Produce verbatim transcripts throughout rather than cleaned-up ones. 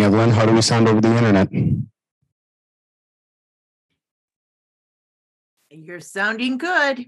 Evelyn, how do we sound over the internet? You're sounding good.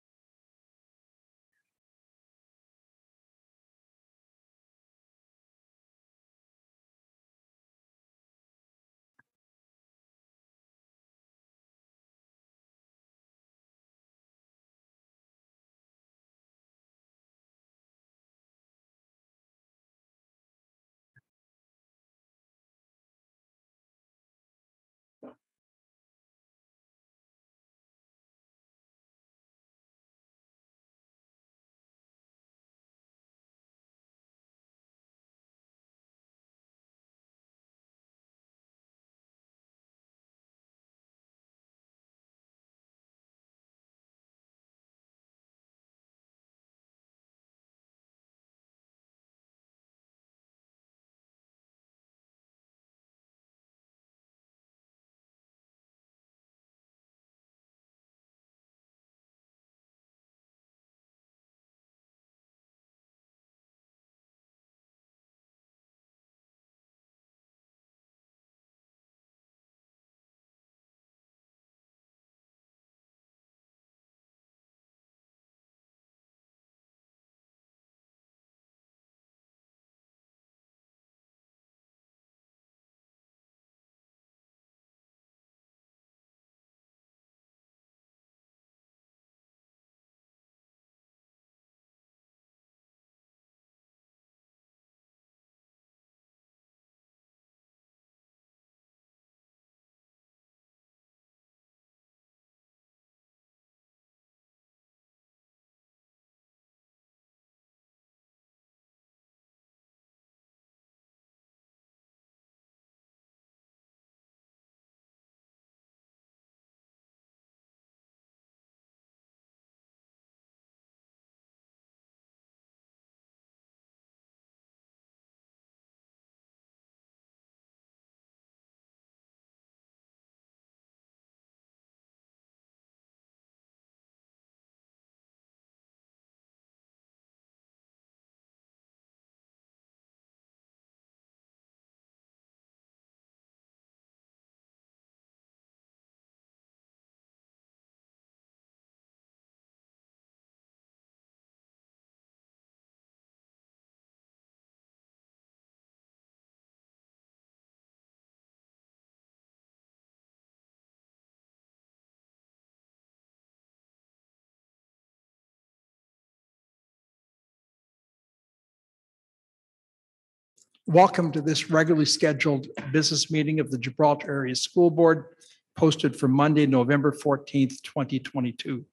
Welcome to this regularly scheduled business meeting of the Gibraltar Area School Board, posted for Monday, November fourteenth, twenty twenty-two.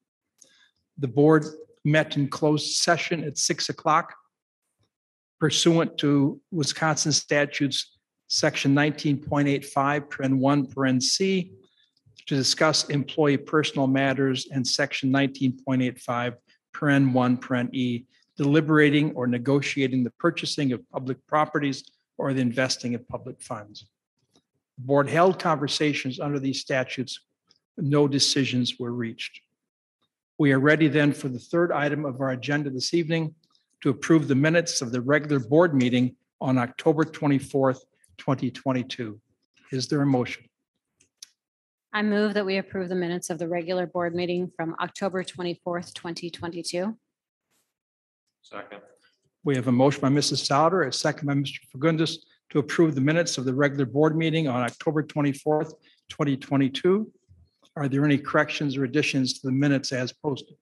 The board met in closed session at six o'clock pursuant to Wisconsin statutes, section nineteen point eight five, paren one, paren C, to discuss employee personal matters, and section nineteen point eight five, paren one, paren E, deliberating or negotiating the purchasing of public properties or the investing of public funds. The board held conversations under these statutes. No decisions were reached. We are ready then for the third item of our agenda this evening, to approve the minutes of the regular board meeting on October twenty-fourth, twenty twenty-two. Is there a motion? I move that we approve the minutes of the regular board meeting from October twenty-fourth, twenty twenty-two. Second. We have a motion by Missus Souter, a second by Mister Fagundes, to approve the minutes of the regular board meeting on October twenty-fourth, twenty twenty-two. Are there any corrections or additions to the minutes as posted?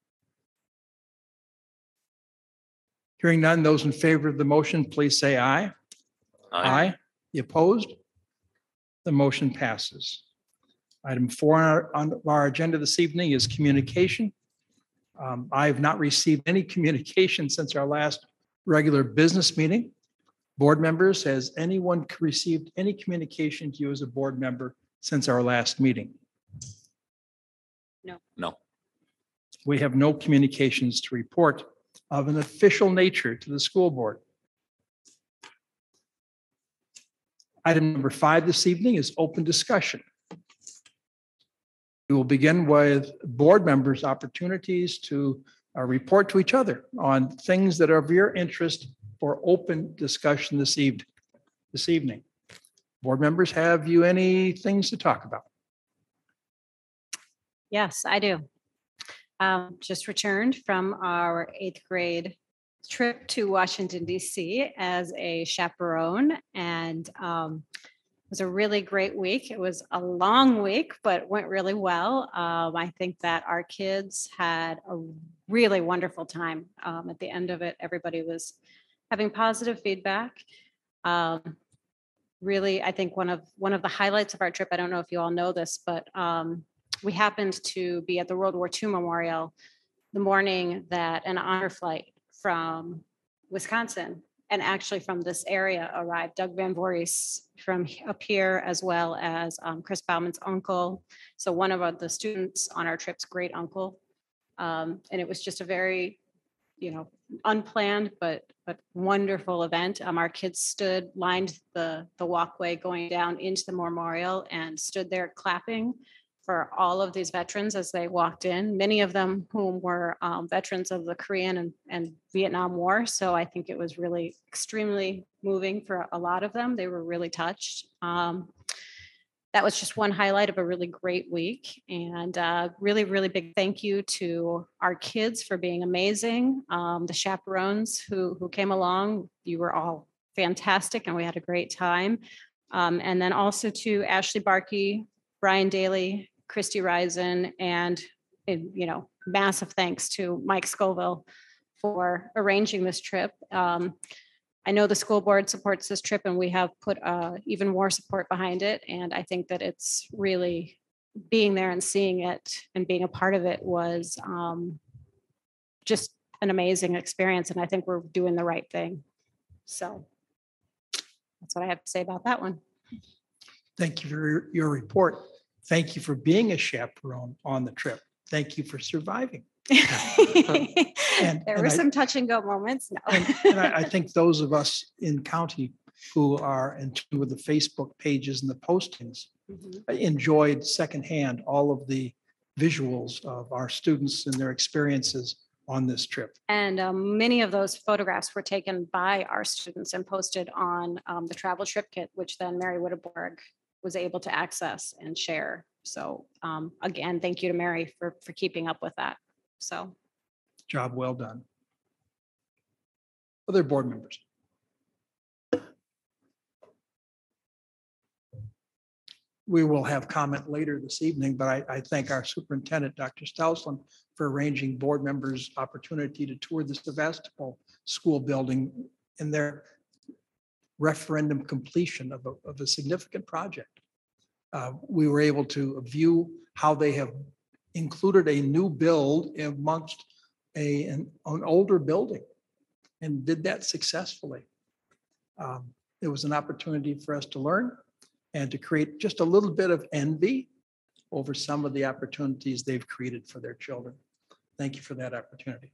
Hearing none, those in favor of the motion, please say aye. Aye. The opposed? The motion passes. Item four on our, on our agenda this evening is communication. Um, I have not received any communication since our last regular business meeting. Board members, has anyone received any communication to you as a board member since our last meeting? No. No. We have no communications to report of an official nature to the school board. Item number five this evening is open discussion. We will begin with board members' opportunities to uh, report to each other on things that are of your interest for open discussion this evening. This evening. Board members, have you any things to talk about? Yes, I do. Um, just returned from our eighth grade trip to Washington, D C as a chaperone, and um, it was a really great week. It was a long week, but went really well. Um, I think that our kids had a really wonderful time. Um, at the end of it, everybody was having positive feedback. Um, really, I think one of one of the highlights of our trip, I don't know if you all know this, but um, we happened to be at the World War Two Memorial the morning that an honor flight from Wisconsin and actually from this area arrived. Doug Van Voorhis from up here, as well as um, Chris Bauman's uncle. So one of the students on our trip's great uncle. Um, and it was just a very, you know, unplanned but but wonderful event. Um, our kids stood, lined the the walkway going down into the memorial and stood there clapping for all of these veterans as they walked in, many of them whom were um, veterans of the Korean and, and Vietnam War. So I think it was really extremely moving for a lot of them. They were really touched. Um, that was just one highlight of a really great week. And uh, really, really big thank you to our kids for being amazing. Um, the chaperones who, who came along, you were all fantastic and we had a great time. Um, and then also to Ashley Barkey, Brian Daly, Christy Risen, and, and, you know, massive thanks to Mike Scoville for arranging this trip. Um, I know the school board supports this trip and we have put uh, even more support behind it. And I think that it's really being there and seeing it and being a part of it was um, just an amazing experience. And I think we're doing the right thing. So that's what I have to say about that one. Thank you for your- your report. Thank you for being a chaperone on the trip. Thank you for surviving. And- There and were I- some touch and go moments. No. And, and I, I think those of us in county who are in tune with the Facebook pages and the postings Mhm. enjoyed secondhand all of the visuals of our students and their experiences on this trip. And um, many of those photographs were taken by our students and posted on um, the travel trip kit, which then Mary Witteborg was able to access and share. So um, again, thank you to Mary for, for keeping up with that. So Job well done. Other board members? We will have comment later this evening, but I, I thank our superintendent, Doctor Stouslin, for arranging board members' opportunity to tour the Sevastopol School building in their referendum completion of a, of a significant project. Uh, We were able to view how they have included a new build amongst a, an, an older building and did that successfully. Um, It was an opportunity for us to learn and to create just a little bit of envy over some of the opportunities they've created for their children. Thank you for that opportunity.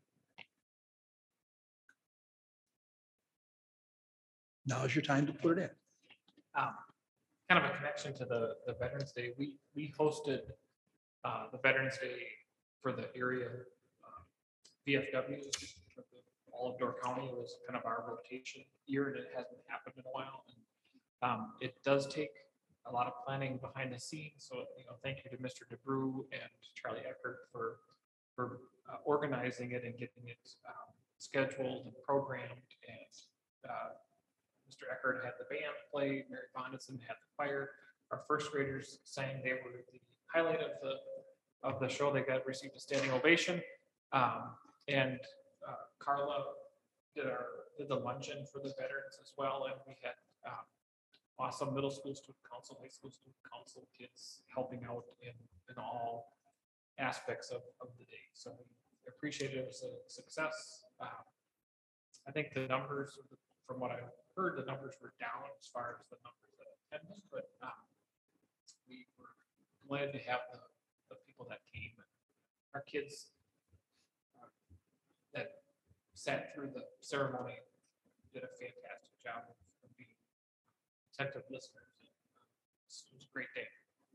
Now is your time to put it in. Um, Kind of a connection to the, the Veterans Day, we, we hosted uh, the Veterans Day for the area uh, V F Ws, for the- all of Door County. It was kind of our rotation year and it hasn't happened in a while. And um, it does take a lot of planning behind the scenes. So, you know, thank you to Mister DeBrew and Charlie Eckert for, for uh, organizing it and getting it um, scheduled and programmed. And uh, Mister Eckert had the band play, Mary Bondison had the choir. Our first graders sang, they were the highlight of the, of the show. They got, received a standing ovation. Um, and uh, Carla did our, did the luncheon for the veterans as well. And we had um, awesome middle school student council, high school student council kids helping out in, in all aspects of, of the day. So we appreciate it as a success. Um, I think the numbers, from what I heard, the numbers were down as far as the numbers that attended, but um, we were glad to have the, the people that came. Our kids uh, that sat through the ceremony did a fantastic job of being attentive listeners. It was a great day.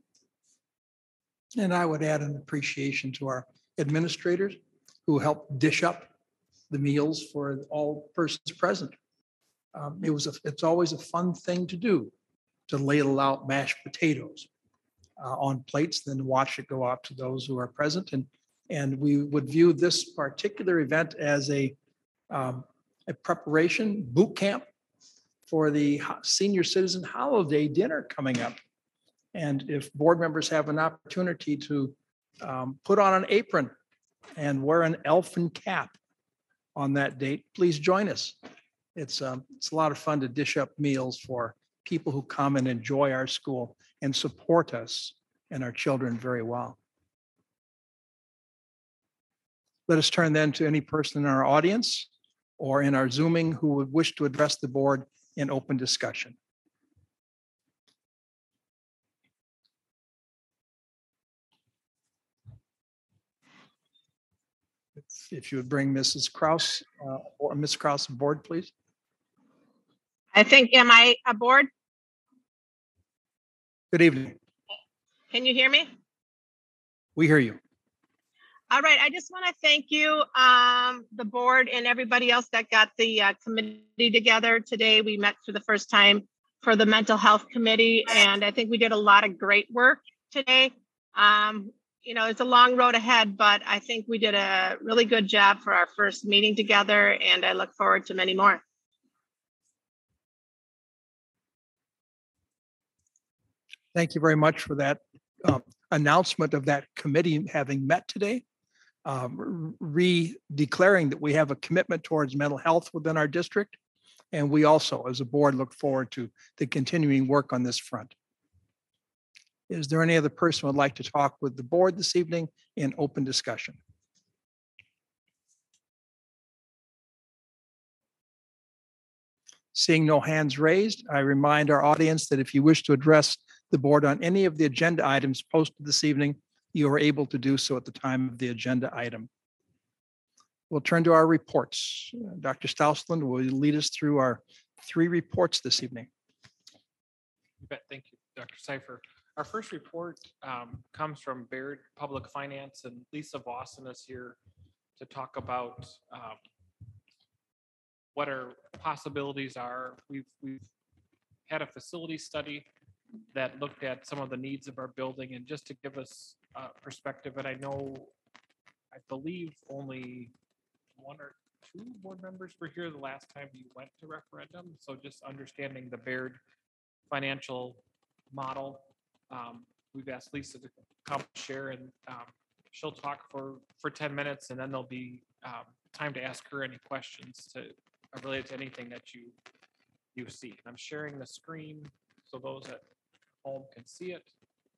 And I would add an appreciation to our administrators who helped dish up the meals for all persons present. Um, It was, a it's always a fun thing to do, to ladle out mashed potatoes uh, on plates, then watch it go out to those who are present. And, and we would view this particular event as a, um, a preparation boot camp for the ho- senior citizen holiday dinner coming up. And if board members have an opportunity to um, put on an apron and wear an elfin cap on that date, please join us. It's, um, it's a lot of fun to dish up meals for people who come and enjoy our school and support us and our children very well. Let us turn then to any person in our audience or in our Zooming who would wish to address the board in open discussion. If- If you would bring Missus Kraus uh, or Miz Kraus aboard, please. I think, am I aboard? Good evening. Can you hear me? We hear you. All right, I just want to thank you, um, the board and everybody else that got the uh, committee together today. We met for the first time for the mental health committee, and I think we did a lot of great work today. Um, you know, it's a long road ahead, but I think we did a really good job for our first meeting together, and I look forward to many more. Thank you very much for that uh, announcement of that committee having met today, um, re-declaring that we have a commitment towards mental health within our district. And we also, as a board, look forward to the continuing work on this front. Is there any other person who would like to talk with the board this evening in open discussion? Seeing no hands raised, I remind our audience that if you wish to address the board on any of the agenda items posted this evening, you are able to do so at the time of the agenda item. We'll turn to our reports. Doctor Stousland will lead us through our three reports this evening. You bet. Thank you, Doctor Cipher. Our first report um, comes from Baird Public Finance, and Lisa Boston is here to talk about um, what our possibilities are. We've, we've had a facility study that looked at some of the needs of our building, and just to give us uh, perspective, and I know, I believe only one or two board members were here the last time you went to referendum. So just understanding the Baird financial model. Um, we've asked Lisa to come share, and um, she'll talk for, for ten minutes, and then there'll be um, time to ask her any questions to uh, related to anything that you you see. I'm sharing the screen so those at home can see it.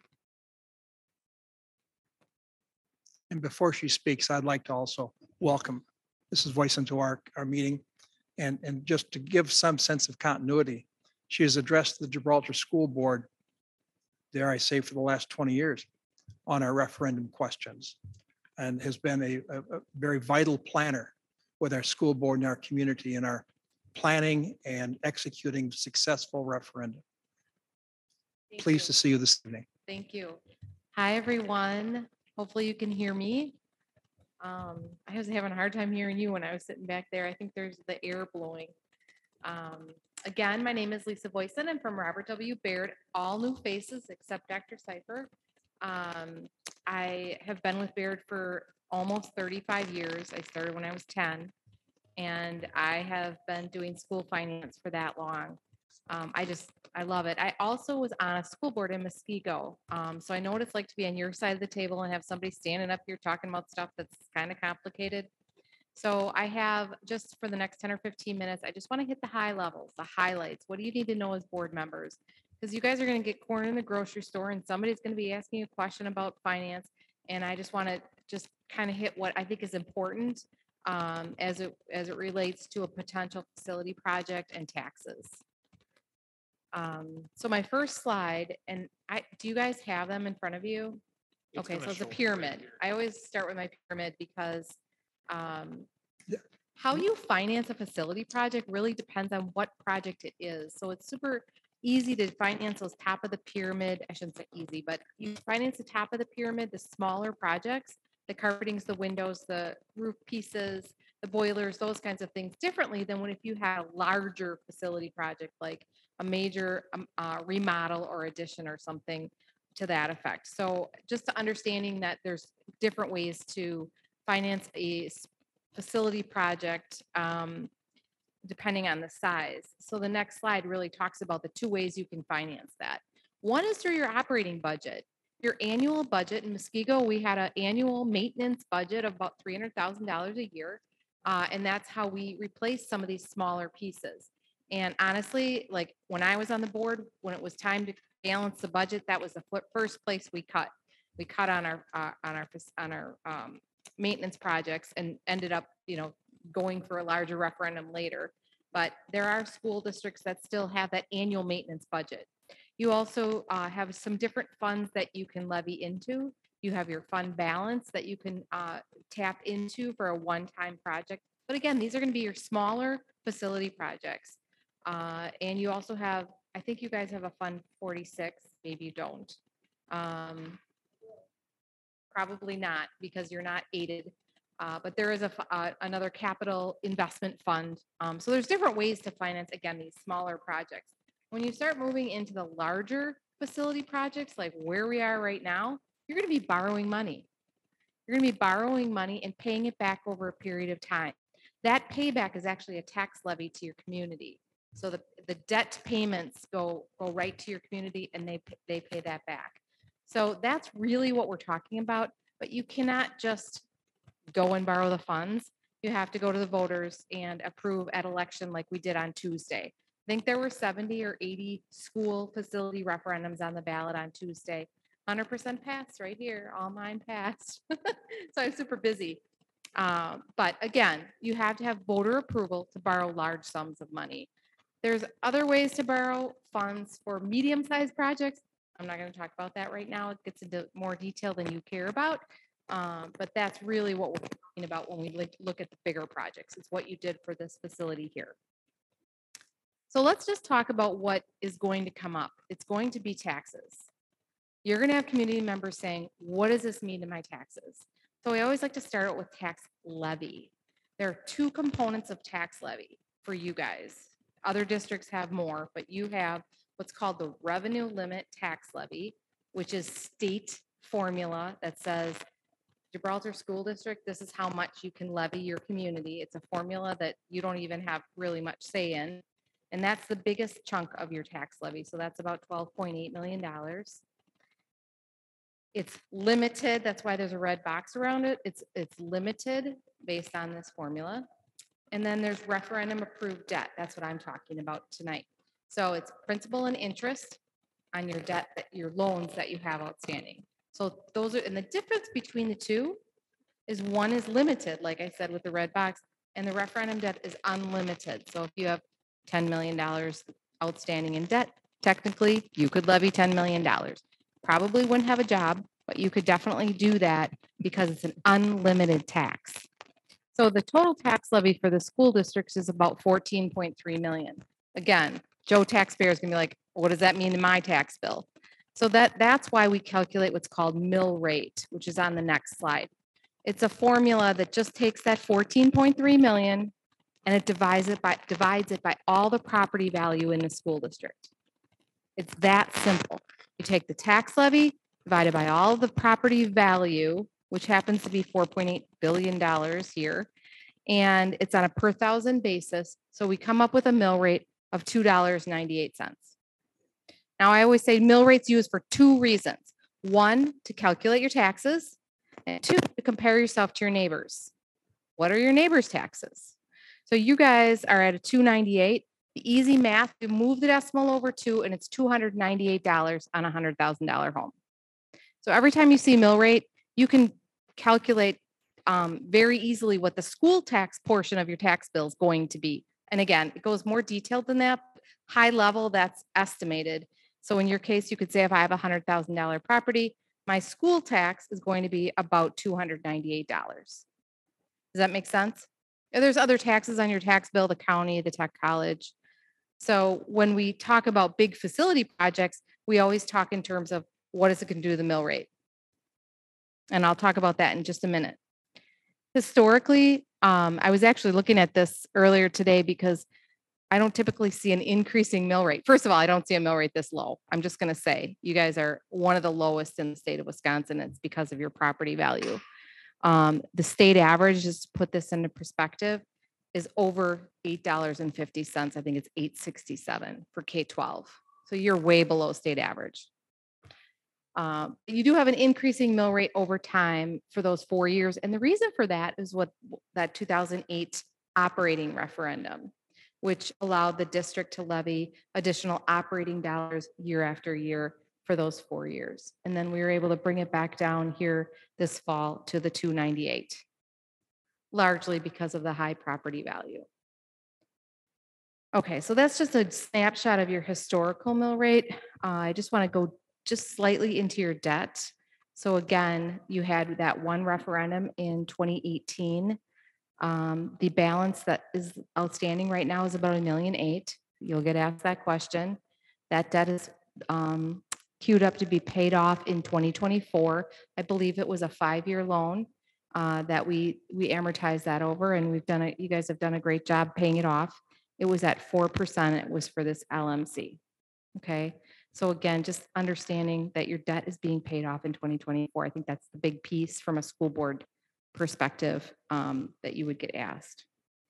And before she speaks, I'd like to also welcome Missus Voice into our, our meeting. And, and just to give some sense of continuity, she has addressed the Gibraltar School Board, dare I say, for the last twenty years on our referendum questions, and has been a, a, a very vital planner with our school board and our community in our planning and executing successful referendum. Thank Pleased you. to see you this evening. Thank you. Hi, everyone. Hopefully you can hear me. Um, I was having a hard time hearing you when I was sitting back there. I think there's the air blowing. Um, again, my name is Lisa Voisin. I'm from Robert W. Baird, all new faces except Doctor Cipher. Um, I have been with Baird for almost thirty-five years. I started when I was ten, and I have been doing school finance for that long. Um, I just, I love it. I also was on a school board in Muskego. Um, so I know what it's like to be on your side of the table and have somebody standing up here talking about stuff that's kind of complicated. So I have, just for the next ten or fifteen minutes, I just want to hit the high levels, the highlights. What do you need to know as board members? Because you guys are going to get corn in the grocery store and somebody's going to be asking you a question about finance. And I just want to just kind of hit what I think is important um, as it as it relates to a potential facility project and taxes. Um, so my first slide, and I, do you guys have them in front of you? It's Okay, gonna so it's a show right pyramid. here. I always start with my pyramid because um, Yeah. how you finance a facility project really depends on what project it is. So it's super easy to finance those top of the pyramid. I shouldn't say easy, but you finance the top of the pyramid, the smaller projects, the carpetings, the windows, the roof pieces, the boilers, those kinds of things differently than when if you had a larger facility project like a a major um, uh, remodel or addition or something to that effect. So just understanding that there's different ways to finance a s- facility project um, depending on the size. So the next slide really talks about the two ways you can finance that. One is through your operating budget. Your annual budget in Muskego, we had an annual maintenance budget of about three hundred thousand dollars a year. Uh, and that's how we replace some of these smaller pieces. And honestly, like when I was on the board, when it was time to balance the budget, that was the fir- first place we cut. We cut on our, uh, on our, fac- on our um, maintenance projects and ended up, you know, going for a larger referendum later. But there are school districts that still have that annual maintenance budget. You also uh, have some different funds that you can levy into. You have your fund balance that you can uh, tap into for a one-time project. But again, these are going to be your smaller facility projects. Uh, and you also have, I think you guys have a Fund forty-six, maybe you don't. Um, probably not because you're not aided. Uh, but there is a f- uh, another capital investment fund. Um, so there's different ways to finance, again, these smaller projects. When you start moving into the larger facility projects, like where we are right now, you're going to be borrowing money. You're going to be borrowing money and paying it back over a period of time. That payback is actually a tax levy to your community. So the, the debt payments go, go right to your community and they, p- they pay that back. So that's really what we're talking about, but you cannot just go and borrow the funds. You have to go to the voters and approve at election like we did on Tuesday. I think there were seventy or eighty school facility referendums on the ballot on Tuesday. one hundred percent passed right here, all mine passed. So I'm super busy. Um, but again, you have to have voter approval to borrow large sums of money. There's other ways to borrow funds for medium-sized projects. I'm not going to talk about that right now. It gets into more detail than you care about. Um, but that's really what we're talking about when we look, look at the bigger projects. It's what you did for this facility here. So let's just talk about what is going to come up. It's going to be taxes. You're going to have community members saying, what does this mean to my taxes? So we always like to start out with tax levy. There are two components of tax levy for you guys. Other districts have more, but you have what's called the revenue limit tax levy, which is state formula that says Gibraltar School District, this is how much you can levy your community. It's a formula that you don't even have really much say in. And that's the biggest chunk of your tax levy. So that's about twelve point eight million dollars. It's limited. That's why there's a red box around it. It's, it's limited based on this formula. And then there's referendum approved debt. That's what I'm talking about tonight. So it's principal and interest on your debt, that your loans that you have outstanding. So those are, and the difference between the two is one is limited, like I said, with the red box, and the referendum debt is unlimited. So if you have ten million dollars outstanding in debt, technically you could levy ten million dollars. Probably wouldn't have a job, but you could definitely do that because it's an unlimited tax. So the total tax levy for the school districts is about fourteen point three million. Again, Joe taxpayer is gonna be like, what does that mean to my tax bill? So that, that's why we calculate what's called mill rate, which is on the next slide. It's a formula that just takes that fourteen point three million and it divides it by, divides it by all the property value in the school district. It's that simple. You take the tax levy divided by all the property value, which happens to be four point eight billion dollars here. And it's on a per thousand basis. So we come up with a mill rate of two dollars and ninety-eight cents. Now, I always say mill rate's used for two reasons. One, to calculate your taxes, and two, to compare yourself to your neighbors. What are your neighbors' taxes? So you guys are at a two ninety-eight. The easy math, you move the decimal over two, and it's two hundred ninety-eight dollars on a one hundred thousand dollar home. So every time you see mill rate, you can calculate um, very easily what the school tax portion of your tax bill is going to be. And again, it goes more detailed than that. High level, that's estimated. So in your case, you could say if I have a one hundred thousand dollar property, my school tax is going to be about two hundred ninety-eight dollars. Does that make sense? There's other taxes on your tax bill, the county, the tech college. So when we talk about big facility projects, we always talk in terms of what is it going to do to the mill rate? And I'll talk about that in just a minute. Historically, um, I was actually looking at this earlier today because I don't typically see an increasing mill rate. First of all, I don't see a mill rate this low. I'm just going to say you guys are one of the lowest in the state of Wisconsin. It's because of your property value. Um, the state average, just to put this into perspective, is over eight dollars and fifty cents. I think it's eight sixty-seven for K twelve. So you're way below state average. Um, you do have an increasing mill rate over time for those four years. And the reason for that is what that two thousand eight operating referendum, which allowed the district to levy additional operating dollars year after year for those four years. And then we were able to bring it back down here this fall to the two ninety-eight, largely because of the high property value. Okay, so that's just a snapshot of your historical mill rate. Uh, I just want to go just slightly into your debt. So again, you had that one referendum in twenty eighteen. Um, the balance that is outstanding right now is about a million eight. You'll get asked that question. That debt is um, queued up to be paid off in twenty twenty-four. I believe it was a five-year loan uh, that we we amortized that over, and we've done it. You guys have done a great job paying it off. It was at four percent. It was for this L M C. Okay. So again, just understanding that your debt is being paid off in twenty twenty-four. I think that's the big piece from a school board perspective um, that you would get asked.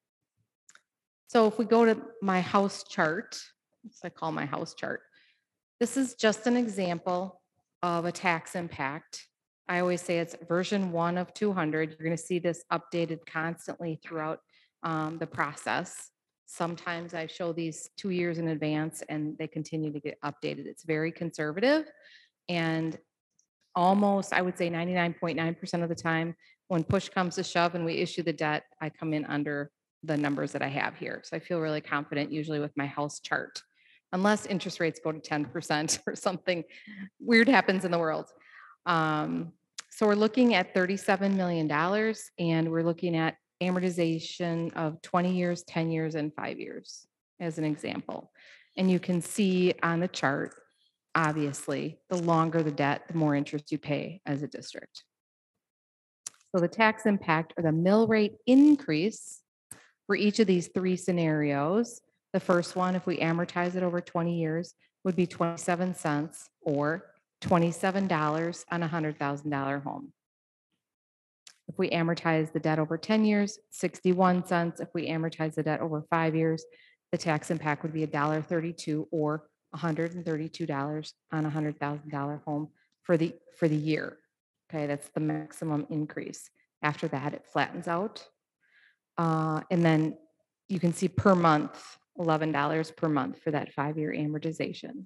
So if we go to my house chart, which I call my house chart, this is just an example of a tax impact. I always say it's version one of two hundred. You're going to see this updated constantly throughout um, the process. Sometimes I show these two years in advance and they continue to get updated. It's very conservative, and almost, I would say ninety-nine point nine percent of the time, when push comes to shove and we issue the debt, I come in under the numbers that I have here. So I feel really confident usually with my house chart, unless interest rates go to ten percent or something weird happens in the world. Um, so we're looking at thirty-seven million dollars, and we're looking at amortization of twenty years, ten years, and five years as an example. And you can see on the chart, obviously, the longer the debt, the more interest you pay as a district. So the tax impact or the mill rate increase for each of these three scenarios, the first one, if we amortize it over twenty years, would be twenty-seven cents or twenty-seven dollars on a one hundred thousand dollar home. If we amortize the debt over ten years, sixty-one cents. If we amortize the debt over five years, the tax impact would be one dollar thirty-two or one hundred thirty-two dollars on a one hundred thousand dollar home for the for the year. Okay, that's the maximum increase. After that, it flattens out. Uh, and then you can see per month, eleven dollars per month for that five-year amortization.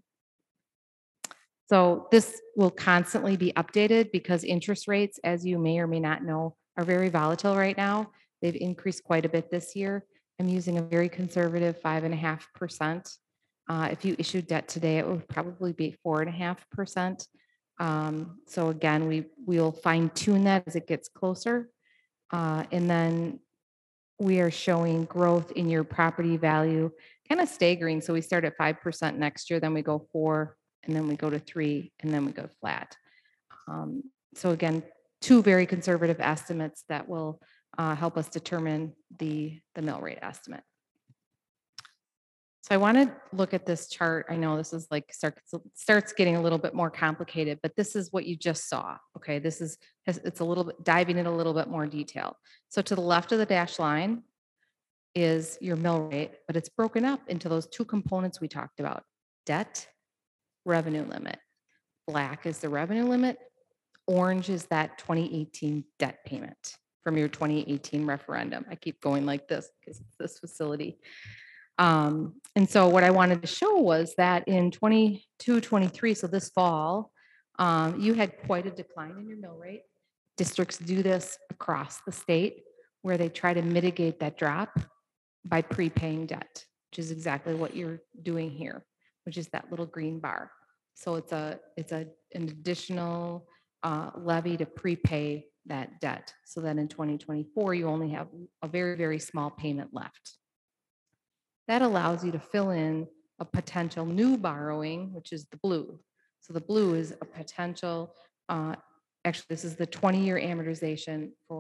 So this will constantly be updated because interest rates, as you may or may not know, are very volatile right now. They've increased quite a bit this year. I'm using a very conservative five and a half percent. Uh, if you issued debt today, it would probably be four and a half percent. Um, so again, we we'll fine tune that as it gets closer. Uh, and then we are showing growth in your property value, kind of staggering. So we start at five percent next year, then we go four, and then we go to three, and then we go flat. Um, so again, two very conservative estimates that will uh, help us determine the, the mill rate estimate. So I want to look at this chart. I know this is like starts, starts getting a little bit more complicated, but this is what you just saw. Okay, this is it's a little bit diving in a little bit more detail. So to the left of the dashed line is your mill rate, but it's broken up into those two components we talked about: debt, revenue limit. Black is the revenue limit. Orange is that twenty eighteen debt payment from your twenty eighteen referendum. I keep going like this because it's this facility. Um, and so what I wanted to show was that in twenty-two, twenty-three, so this fall, um, you had quite a decline in your mill rate. Districts do this across the state where they try to mitigate that drop by prepaying debt, which is exactly what you're doing here, which is that little green bar. So it's a it's a an additional uh, levy to prepay that debt, so that in twenty twenty-four you only have a very, very small payment left. That allows you to fill in a potential new borrowing, which is the blue. So the blue is a potential, uh, actually this is the twenty year amortization for,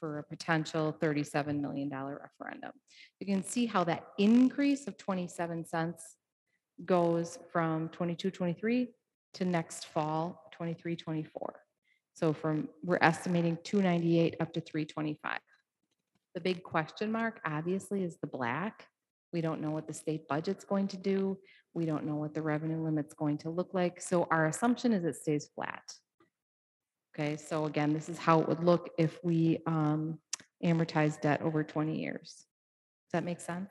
for a potential thirty-seven million dollar referendum. You can see how that increase of twenty-seven cents goes from twenty-two, twenty-three to next fall, twenty-three, twenty-four. So from, we're estimating two ninety-eight up to three twenty-five. The big question mark, obviously, is the black. We don't know what the state budget's going to do. We don't know what the revenue limit's going to look like. So our assumption is it stays flat. Okay, so again, this is how it would look if we um, amortize debt over twenty years. Does that make sense?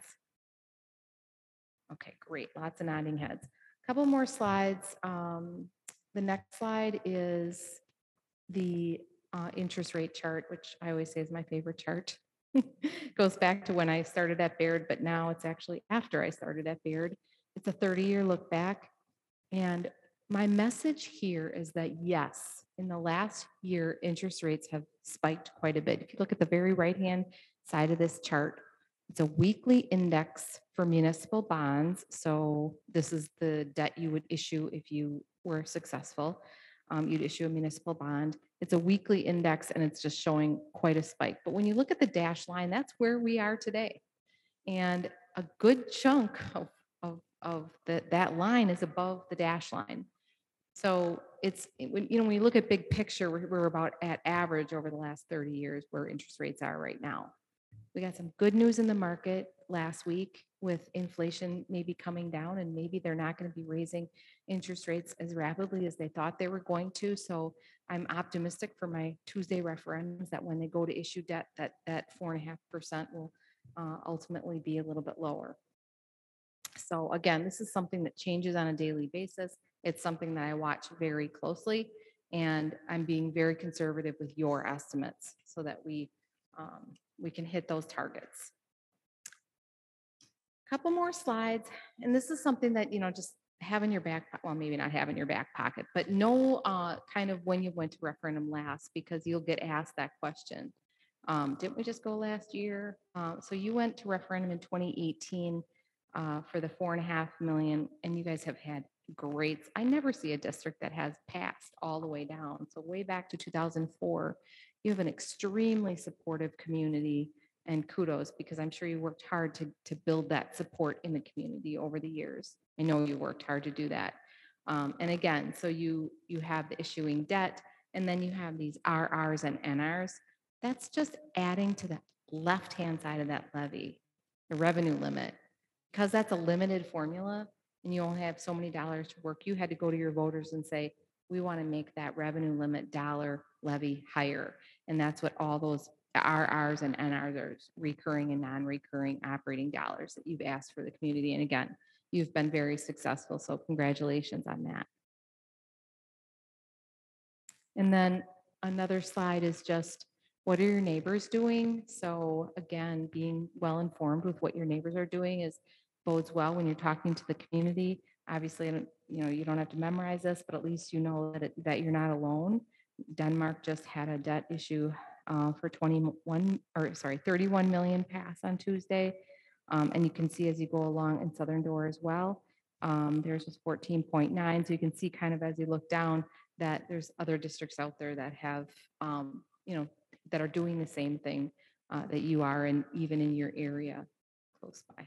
Okay, great. Lots of nodding heads. Couple more slides. Um, the next slide is the uh, interest rate chart, which I always say is my favorite chart. Goes back to when I started at Baird, but now it's actually after I started at Baird. It's a thirty-year look back. And my message here is that yes, in the last year, interest rates have spiked quite a bit. If you look at the very right-hand side of this chart, it's a weekly index for municipal bonds. So this is the debt you would issue if you were successful. Um, you'd issue a municipal bond. It's a weekly index and it's just showing quite a spike. But when you look at the dash line, that's where we are today. And a good chunk of, of, of the, that line is above the dash line. So it's, when you know, when you look at big picture, we're, we're about at average over the last thirty years where interest rates are right now. We got some good news in the market last week with inflation maybe coming down, and maybe they're not going to be raising interest rates as rapidly as they thought they were going to. So I'm optimistic for my Tuesday referendums that when they go to issue debt, that that four and a half percent will uh, ultimately be a little bit lower. So again, this is something that changes on a daily basis. It's something that I watch very closely, and I'm being very conservative with your estimates so that we um, we can hit those targets. Couple more slides, and this is something that, you know, just have in your back, well, maybe not have in your back pocket, but know uh, kind of when you went to referendum last, because you'll get asked that question. Um, didn't we just go last year? Uh, so you went to referendum in twenty eighteen uh, for the four and a half million, and you guys have had great. I never see a district that has passed all the way down. So way back to two thousand four, you have an extremely supportive community, and kudos, because I'm sure you worked hard to, to build that support in the community over the years. I know you worked hard to do that. Um, and again, so you, you have the issuing debt, and then you have these R Rs and N Rs. That's just adding to the left-hand side of that levy, the revenue limit, because that's a limited formula and you only have so many dollars to work. You had to go to your voters and say, we want to make that revenue limit dollar levy higher. And that's what all those R Rs and N Rs are, recurring and non-recurring operating dollars that you've asked for the community. And again, you've been very successful. So congratulations on that. And then another slide is just, what are your neighbors doing? So again, being well informed with what your neighbors are doing is bodes well when you're talking to the community. Obviously, you know, you don't have to memorize this, but at least you know that, it, that you're not alone. Denmark just had a debt issue uh, for twenty-one, or sorry, thirty-one million pass on Tuesday. Um, and you can see as you go along in Southern Door as well, um, there's just fourteen point nine. So you can see kind of as you look down that there's other districts out there that have, um, you know, that are doing the same thing uh, that you are, and even in your area close by.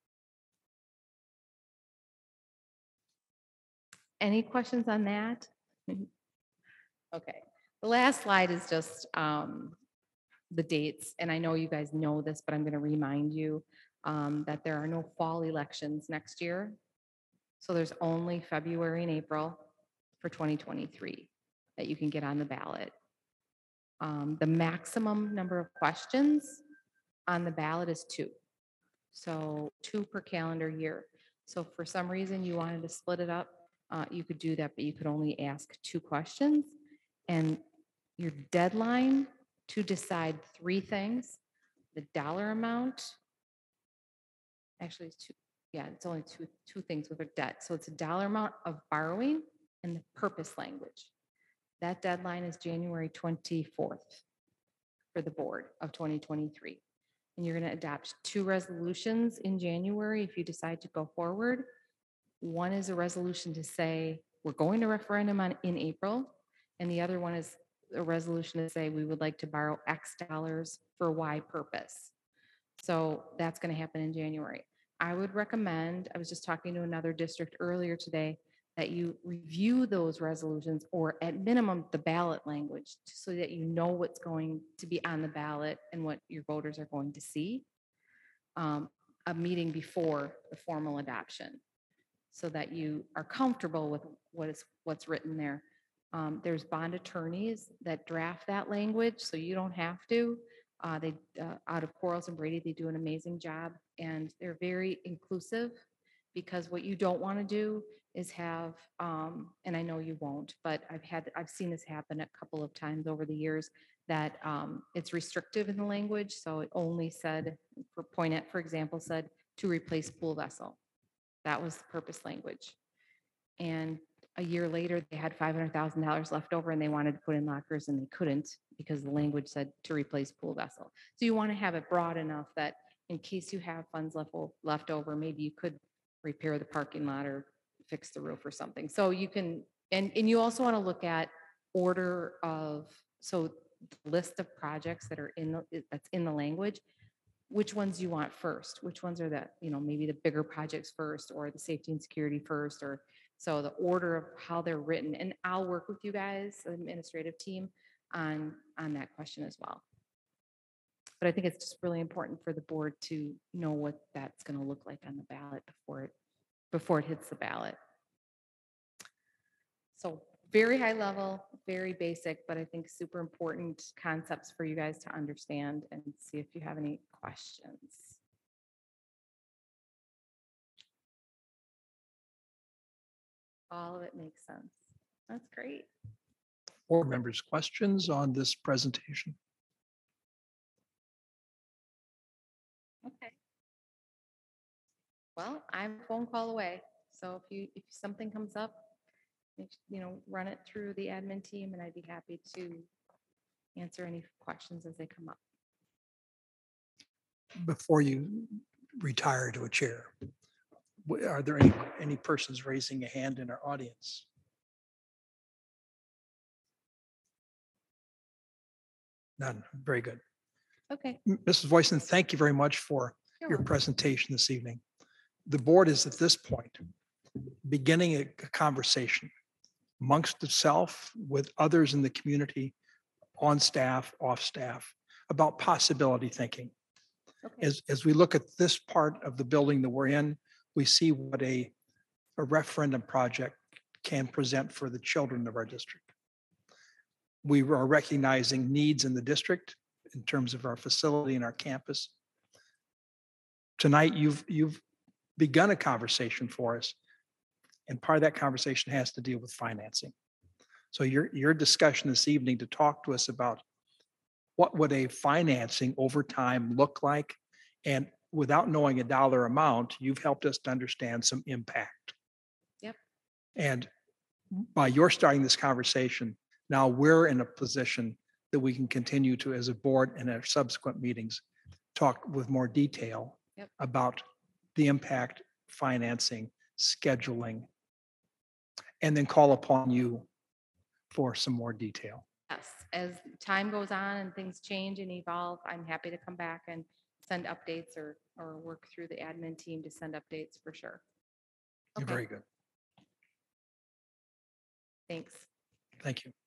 Any questions on that? Okay, the last slide is just um, the dates, and I know you guys know this, but I'm going to remind you um, that there are no fall elections next year. So there's only February and April for twenty twenty-three that you can get on the ballot. Um, the maximum number of questions on the ballot is two. So two per calendar year. So if for some reason you wanted to split it up, uh, you could do that, but you could only ask two questions. And your deadline to decide three things: the dollar amount, actually it's two, yeah, it's only two, two things with a debt. So it's a dollar amount of borrowing and the purpose language. That deadline is January twenty-fourth for the board of twenty twenty-three. And you're going to adopt two resolutions in January if you decide to go forward. One is a resolution to say we're going to referendum on in April, and the other one is a resolution to say we would like to borrow X dollars for Y purpose. So that's going to happen in January. I would recommend, I was just talking to another district earlier today, that you review those resolutions, or at minimum, the ballot language, so that you know what's going to be on the ballot and what your voters are going to see. Um, a meeting before the formal adoption, so that you are comfortable with what is what's written there. Um, there's bond attorneys that draft that language, so you don't have to. Uh, they uh, out of Quarles and Brady, they do an amazing job, and they're very inclusive, because what you don't want to do is have, um, and I know you won't, but I've had I've seen this happen a couple of times over the years, that um, it's restrictive in the language. So it only said, for point at, for example, said to replace pool vessel. That was the purpose language. And a year later, they had five hundred thousand dollars left over, and they wanted to put in lockers, and they couldn't, because the language said to replace pool vessel. So you want to have it broad enough that in case you have funds left, o- left over, maybe you could repair the parking lot or fix the roof or something. So you can, and, and you also want to look at order of, so the list of projects that are in the, that's in the language, which ones you want first, which ones are the, you know, maybe the bigger projects first, or the safety and security first, or so the order of how they're written. And I'll work with you guys, the administrative team, on, on that question as well. But I think it's just really important for the board to know what that's going to look like on the ballot before it, before it hits the ballot. So very high level, very basic, but I think super important concepts for you guys to understand, and see if you have any questions. All of it makes sense. That's great. Board members, questions on this presentation? Okay. Well, I'm a phone call away. So if you, if something comes up, you know, run it through the admin team, and I'd be happy to answer any questions as they come up. Before you retire to a chair, w- are there any, any persons raising a hand in our audience? None. Very good. Okay. M- Missus Voisin, thank you very much for You're your welcome. presentation this evening. The board is at this point beginning a a conversation amongst itself, with others in the community, on staff, off staff, about possibility thinking. Okay. As, as we look at this part of the building that we're in, we see what a, a referendum project can present for the children of our district. We are recognizing needs in the district in terms of our facility and our campus. Tonight, you've, you've begun a conversation for us, and part of that conversation has to deal with financing. So your, your discussion this evening to talk to us about what would a financing over time look like? And without knowing a dollar amount, you've helped us to understand some impact. Yep. And by your starting this conversation, now we're in a position that we can continue to, as a board and our subsequent meetings, talk with more detail Yep. about the impact, financing, scheduling, and then call upon you for some more detail. Yes, as time goes on and things change and evolve, I'm happy to come back and send updates, or, or work through the admin team to send updates for sure. You're Okay. very good. Thanks. Thank you.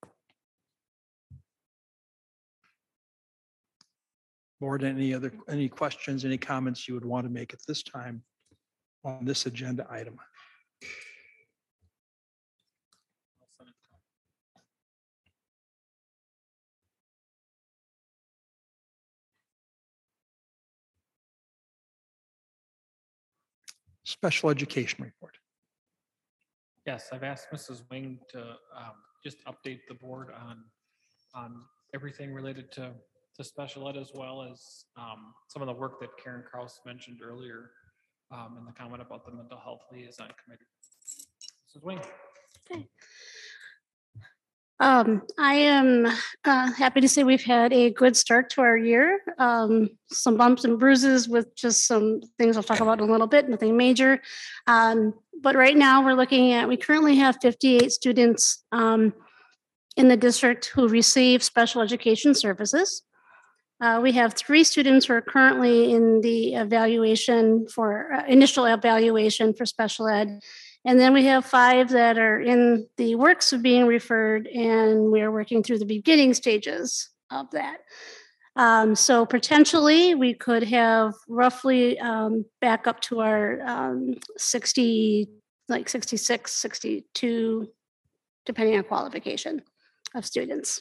Board, any other, any questions, any comments you would want to make at this time on this agenda item? Special education report. Yes, I've asked Missus Wing to um, just update the board on, on everything related to, to special ed, as well as um, some of the work that Karen Kraus mentioned earlier um, in the comment about the mental health liaison committee. Missus Wing. Um, I am uh, happy to say we've had a good start to our year. Um, some bumps and bruises with just some things I'll talk about in a little bit, nothing major. Um, but right now we're looking at, we currently have fifty-eight students um, in the district who receive special education services. Uh, we have three students who are currently in the evaluation for uh, initial evaluation for special ed. And then we have five that are in the works of being referred, and we are working through the beginning stages of that. Um, so potentially we could have roughly um, back up to our um, sixty, like sixty-six, sixty-two, depending on qualification of students.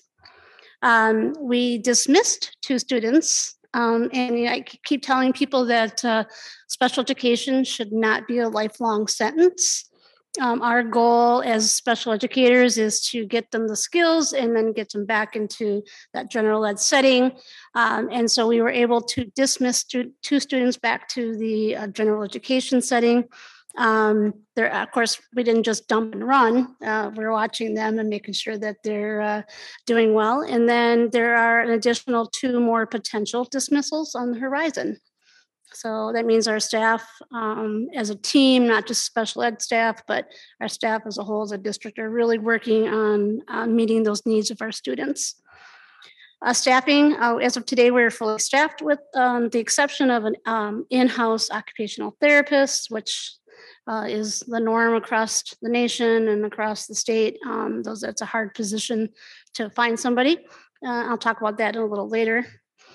Um, we dismissed two students, um, and I keep telling people that uh, special education should not be a lifelong sentence. Um, our goal as special educators is to get them the skills and then get them back into that general ed setting. Um, and so we were able to dismiss stu- two students back to the uh, general education setting. Um, there, of course, we didn't just dump and run. Uh, we're watching them and making sure that they're uh, doing well. And then there are an additional two more potential dismissals on the horizon. So that means our staff um, as a team, not just special ed staff, but our staff as a whole as a district are really working on, on meeting those needs of our students. Uh, staffing, uh, as of today, we're fully staffed with um, the exception of an um, in-house occupational therapist, which uh, is the norm across the nation and across the state. Um, those, that's a hard position to find somebody. Uh, I'll talk about that a little later.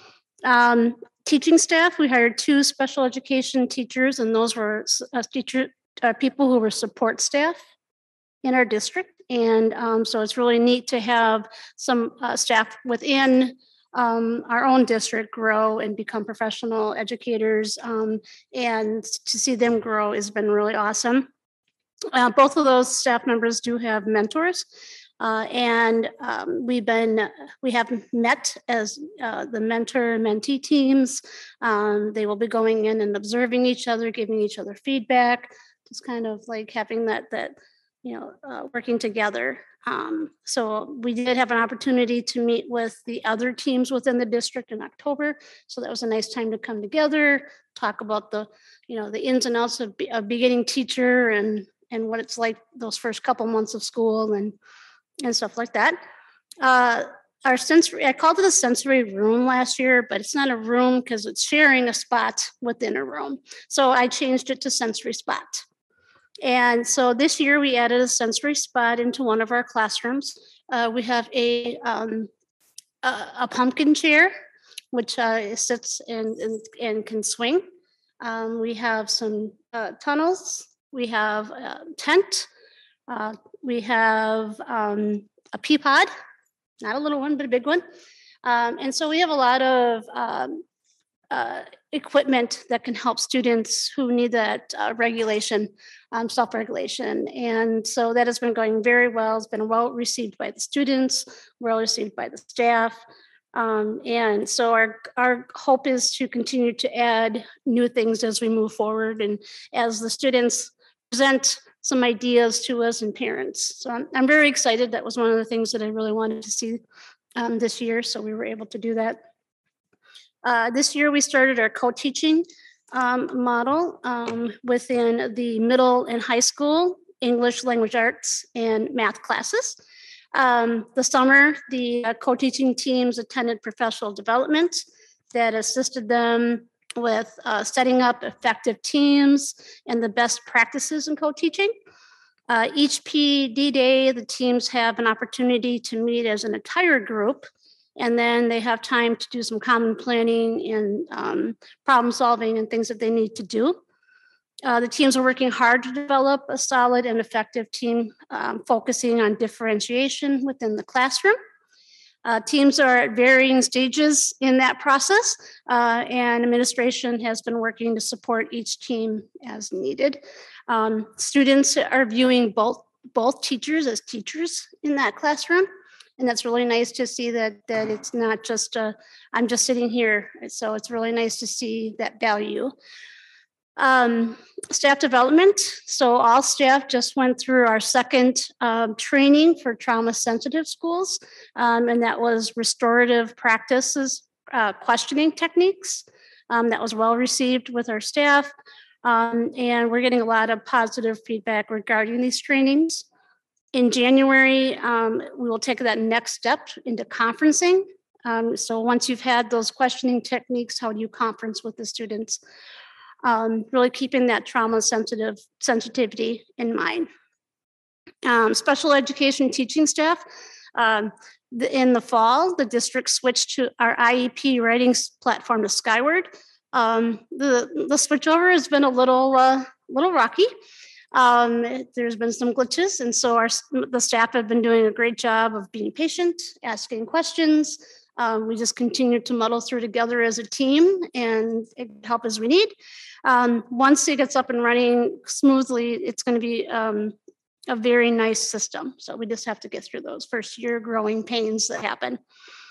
Um, teaching staff, we hired two special education teachers, and those were uh, teacher, uh, people who were support staff in our district. And um, so it's really neat to have some uh, staff within um, our own district grow and become professional educators. Um, and to see them grow has been really awesome. Uh, both of those staff members do have mentors. Uh, and um, we've been, we have met as uh, the mentor-mentee teams. Um, they will be going in and observing each other, giving each other feedback, just kind of like having that, that you know, uh, working together. Um, so we did have an opportunity to meet with the other teams within the district in October. So that was a nice time to come together, talk about the, you know, the ins and outs of, be, of beginning teacher and, and what it's like those first couple months of school and and stuff like that. Uh, our sensory, I called it a sensory room last year, but it's not a room because it's sharing a spot within a room. So I changed it to sensory spot. And so this year we added a sensory spot into one of our classrooms. Uh, we have a, um, a, a pumpkin chair, which uh, sits and, and, and can swing. Um, we have some uh, tunnels. We have a tent. Uh, we have um, a pea pod, not a little one, but a big one. Um, and so we have a lot of um, uh, equipment that can help students who need that uh, regulation, um, self-regulation. And so that has been going very well. It's been well received by the students, well received by the staff. Um, and so our, our hope is to continue to add new things as we move forward and as the students present some ideas to us and parents. So I'm, I'm very excited. That was one of the things that I really wanted to see um, this year. So we were able to do that. Uh, this year we started our co-teaching um, model um, within the middle and high school English, language arts, and math classes. Um, the summer, the uh, co-teaching teams attended professional development that assisted them with uh, setting up effective teams and the best practices in co-teaching. Uh, each P D day, the teams have an opportunity to meet as an entire group, and then they have time to do some common planning and um, problem solving and things that they need to do. Uh, the teams are working hard to develop a solid and effective team, um, focusing on differentiation within the classroom. Uh, teams are at varying stages in that process, uh, and administration has been working to support each team as needed. Um, students are viewing both, both teachers as teachers in that classroom, and that's really nice to see that, that it's not just, a, I'm just sitting here. So it's really nice to see that value. Um, staff development. So all staff just went through our second um, training for trauma sensitive schools. Um, and that was restorative practices, uh, questioning techniques. Um, that was well received with our staff. Um, and we're getting a lot of positive feedback regarding these trainings. In January, um, we will take that next step into conferencing. Um, so once you've had those questioning techniques, how do you conference with the students? Um, really keeping that trauma sensitive sensitivity in mind. Um, special education teaching staff. Um, the, in the fall, the district switched to our I E P writing platform to Skyward. Um, the, the switchover has been a little, uh, little rocky. Um, there's been some glitches, and so our the staff have been doing a great job of being patient, asking questions. Um, we just continue to muddle through together as a team and help as we need. Um, once it gets up and running smoothly, it's going to be um, a very nice system. So we just have to get through those first year growing pains that happen.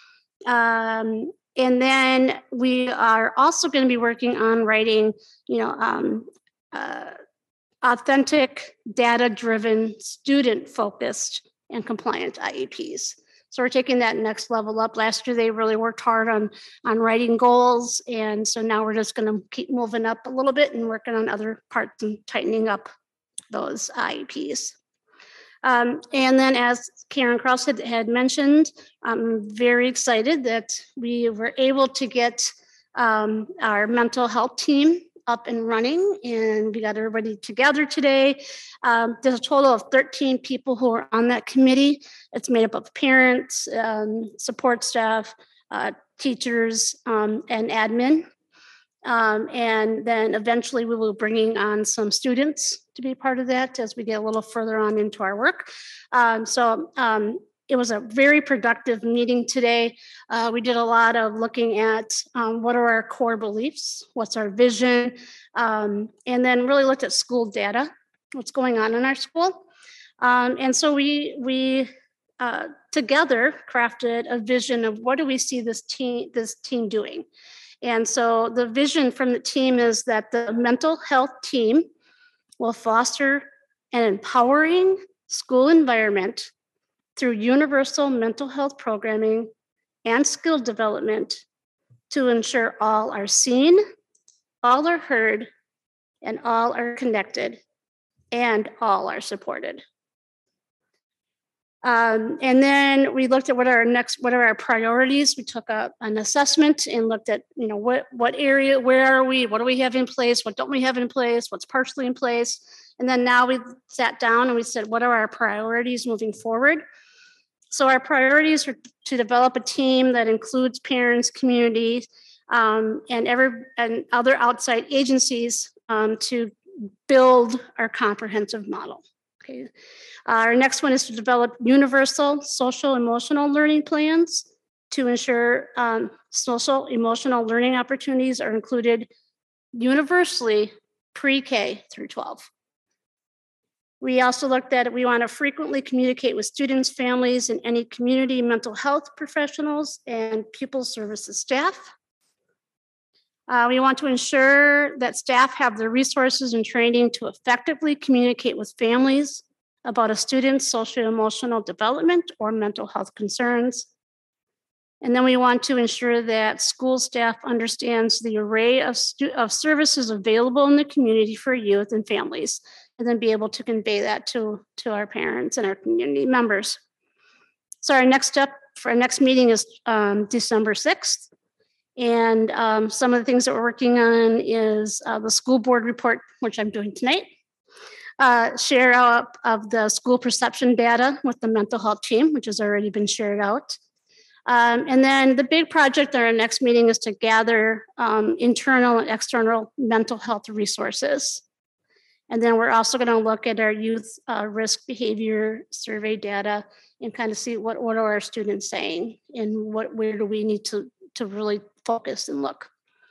Um, and then we are also going to be working on writing, you know, um, uh, authentic, data-driven, student-focused, and compliant I E Ps. So we're taking that next level up. Last year, they really worked hard on, on writing goals. And so now we're just going to keep moving up a little bit and working on other parts and tightening up those I E Ps. Um, and then as Karen Cross had, had mentioned, I'm very excited that we were able to get um, our mental health team up and running, and we got everybody together today. Um, there's a total of thirteen people who are on that committee. It's made up of parents, um, support staff, uh, teachers, um, and admin. Um, and then eventually we will be bringing on some students to be part of that as we get a little further on into our work. Um, so um, it was a very productive meeting today. Uh, we did a lot of looking at um, what are our core beliefs, what's our vision, um, and then really looked at school data, what's going on in our school. Um, and so we, we uh, together crafted a vision of what do we see this team, this team doing. And so the vision from the team is that the mental health team will foster an empowering school environment through universal mental health programming and skill development to ensure all are seen, all are heard, and all are connected, and all are supported. Um, and then we looked at what are our next, what are our priorities. We took a, an assessment and looked at, you know, what, what area, where are we, what do we have in place, what don't we have in place, what's partially in place. And then now we sat down and we said, what are our priorities moving forward? So our priorities are to develop a team that includes parents, communities, um, and every and other outside agencies um, to build our comprehensive model. Okay. Uh, our next one is to develop universal social emotional learning plans to ensure um, social emotional learning opportunities are included universally pre-K through twelve. We also looked at, we want to frequently communicate with students, families, and any community mental health professionals and pupil services staff. Uh, we want to ensure that staff have the resources and training to effectively communicate with families about a student's socio-emotional development or mental health concerns. And then we want to ensure that school staff understands the array of, of services available in the community for youth and families, and then be able to convey that to, to our parents and our community members. So our next step for our next meeting is um, December sixth. And um, some of the things that we're working on is uh, the school board report, which I'm doing tonight. Uh, share out of the school perception data with the mental health team, which has already been shared out. Um, and then the big project at our next meeting is to gather um, internal and external mental health resources. And then we're also going to look at our youth uh, risk behavior survey data and kind of see what, what are our students saying and what, where do we need to, to really focus and look.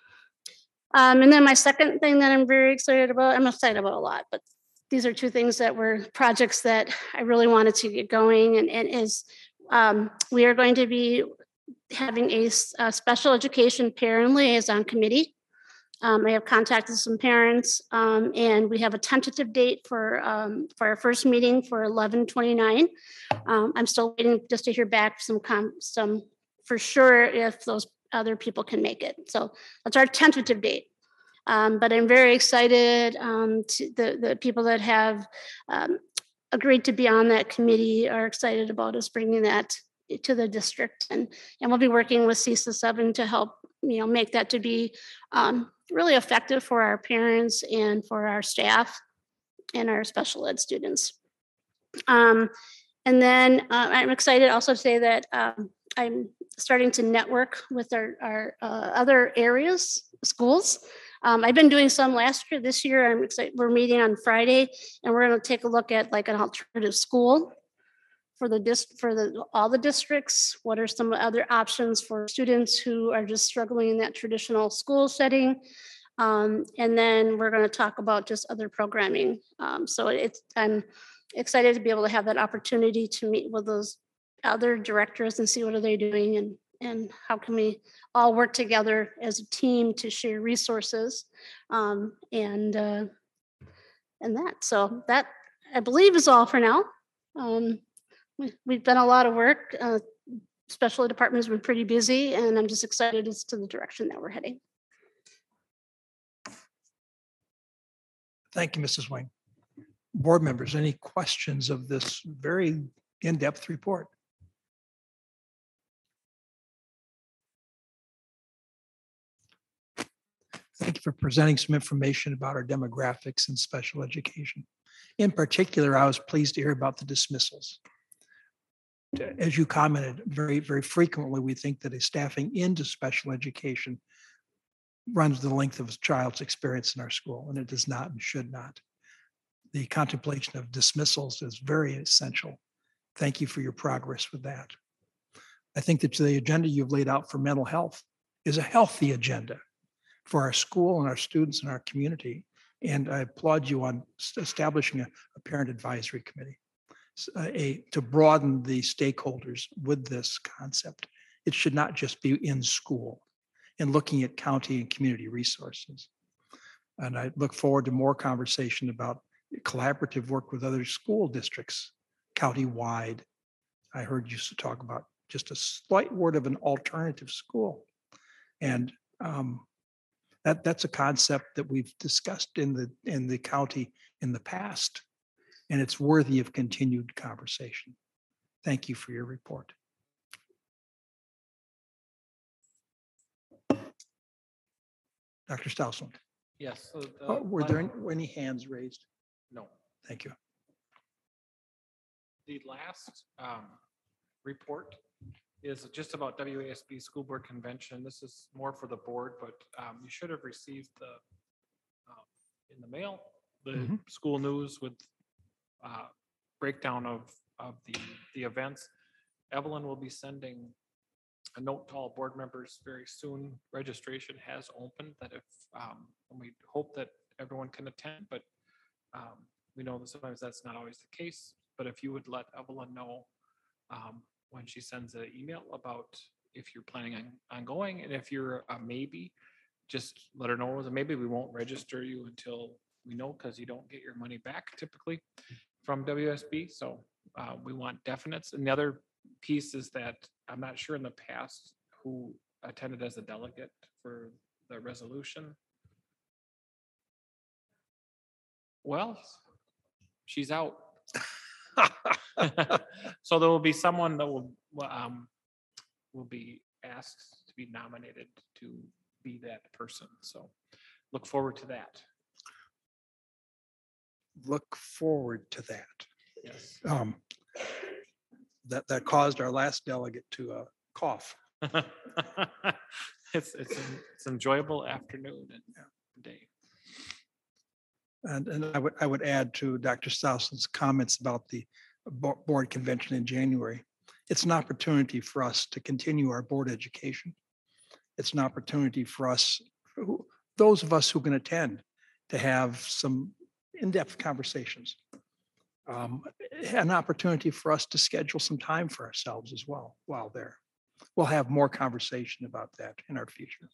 Um, and then my second thing that I'm very excited about, I'm excited about a lot, but these are two things that were projects that I really wanted to get going, and, and is um, we are going to be having a, a special education parent liaison committee. Um, I have contacted some parents, um, and we have a tentative date for um, for our first meeting for eleven twenty-nine. Um, I'm still waiting just to hear back some com some for sure if those other people can make it. So that's our tentative date. Um, but I'm very excited um, to the the people that have um, agreed to be on that committee are excited about us bringing that to the district. And, and we'll be working with CISA seven to help, you know, make that to be um, really effective for our parents and for our staff and our special ed students. Um, and then uh, I'm excited also to say that um, I'm starting to network with our, our uh, other areas, schools. Um, I've been doing some last year. This year, I'm excited. We're meeting on Friday, and we're going to take a look at like an alternative school for the dis for the all the districts. What are some other options for students who are just struggling in that traditional school setting? Um, and then we're going to talk about just other programming. Um, so it's I'm excited to be able to have that opportunity to meet with those other directors and see what are they doing and and how can we all work together as a team to share resources um, and uh, and that. So that I believe is all for now. Um, we, we've done a lot of work. Uh, special ed department has been pretty busy, and I'm just excited as to the direction that we're heading. Thank you, Missus Wing. Board members, any questions of this very in-depth report? Thank you for presenting some information about our demographics and special education. In particular, I was pleased to hear about the dismissals. As you commented, very, very frequently, we think that a staffing into special education runs the length of a child's experience in our school, and it does not and should not. The contemplation of dismissals is very essential. Thank you for your progress with that. I think that the agenda you've laid out for mental health is a healthy agenda for our school and our students and our community. And I applaud you on establishing a, a parent advisory committee a, a, to broaden the stakeholders with this concept. It should not just be in school and looking at county and community resources. And I look forward to more conversation about collaborative work with other school districts, county-wide. I heard you talk about just a slight word of an alternative school. And um, That, that's a concept that we've discussed in the in the county in the past, and it's worthy of continued conversation. Thank you for your report. Doctor Stousland. Yes. So the Oh, were there la- any, were any hands raised? No. Thank you. The last um, report is just about W A S B School Board Convention. This is more for the board, but um, you should have received the uh, in the mail, the Mhm. school news with uh, breakdown of, of the, the events. Evelyn will be sending a note to all board members very soon. Registration has opened that if, um, and we hope that everyone can attend, but um, we know that sometimes that's not always the case. But if you would let Evelyn know um, when she sends an email about if you're planning on, on going, and if you're a maybe, just let her know that maybe we won't register you until we know, because you don't get your money back typically from W S B. So uh, we want definites. And the other piece is that I'm not sure in the past who attended as a delegate for the resolution. Well, she's out. So there will be someone that will um, will be asked to be nominated to be that person. So look forward to that. Look forward to that. Yes. Um, that that caused our last delegate to uh, cough. it's it's an, it's enjoyable afternoon and day. And, and I would I would add to Doctor Stousland's comments about the bo- board convention in January. It's an opportunity for us to continue our board education. It's an opportunity for us, who, those of us who can attend, to have some in-depth conversations. Um, an opportunity for us to schedule some time for ourselves as well while there. We'll have more conversation about that in our future.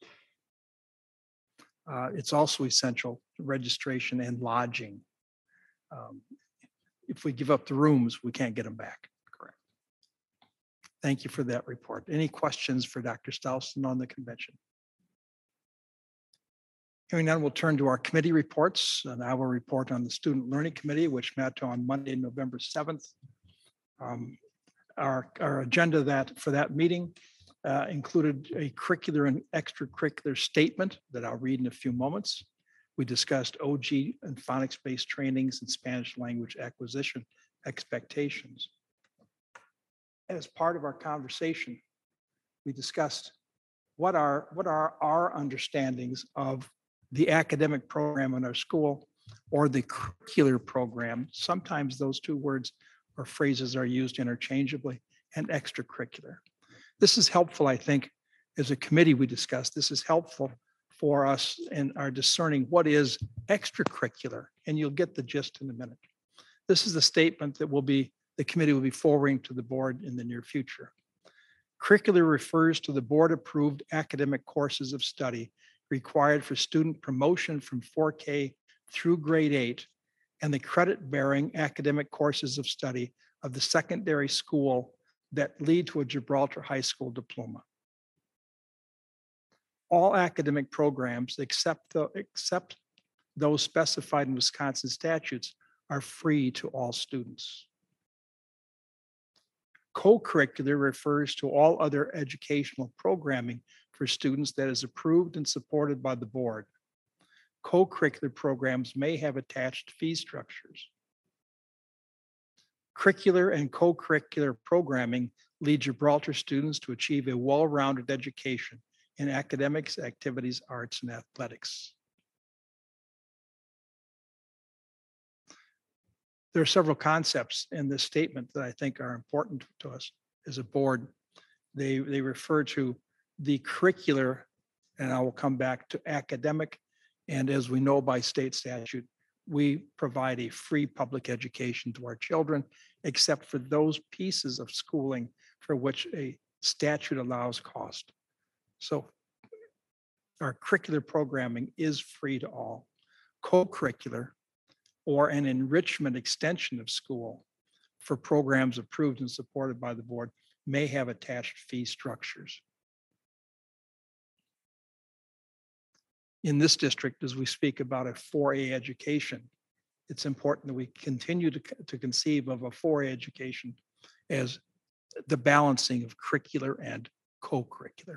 Uh, it's also essential, registration and lodging. Um, if we give up the rooms, we can't get them back. Correct. Thank you for that report. Any questions for Doctor Stousland on the convention? Hearing none, we'll turn to our committee reports, and I will report on the Student Learning Committee, which met on Monday, November seventh. Um, Our, our agenda that, for that meeting uh, included a curricular and extracurricular statement that I'll read in a few moments. We discussed O G and phonics-based trainings and Spanish language acquisition expectations. As part of our conversation, we discussed what are, what are our understandings of the academic program in our school or the curricular program. Sometimes those two words or phrases are used interchangeably, and extracurricular. This is helpful, I think, as a committee we discussed. This is helpful for us in our discerning what is extracurricular, and you'll get the gist in a minute. This is the statement that will be, the committee will be forwarding to the board in the near future. Curricular refers to the board-approved academic courses of study required for student promotion from four K through grade eight and the credit-bearing academic courses of study of the secondary school that lead to a Gibraltar High School diploma. All academic programs except, the, except those specified in Wisconsin statutes are free to all students. Co-curricular refers to all other educational programming for students that is approved and supported by the board. Co-curricular programs may have attached fee structures. Curricular and co-curricular programming lead Gibraltar students to achieve a well-rounded education in academics, activities, arts, and athletics. There are several concepts in this statement that I think are important to us as a board. They, they refer to the curricular, and I will come back to academic. And as we know by state statute, we provide a free public education to our children, except for those pieces of schooling for which a statute allows cost. So our curricular programming is free to all. Co-curricular or an enrichment extension of school for programs approved and supported by the board may have attached fee structures. In this district, as we speak about a four A education, it's important that we continue to, to conceive of a four A education as the balancing of curricular and co-curricular.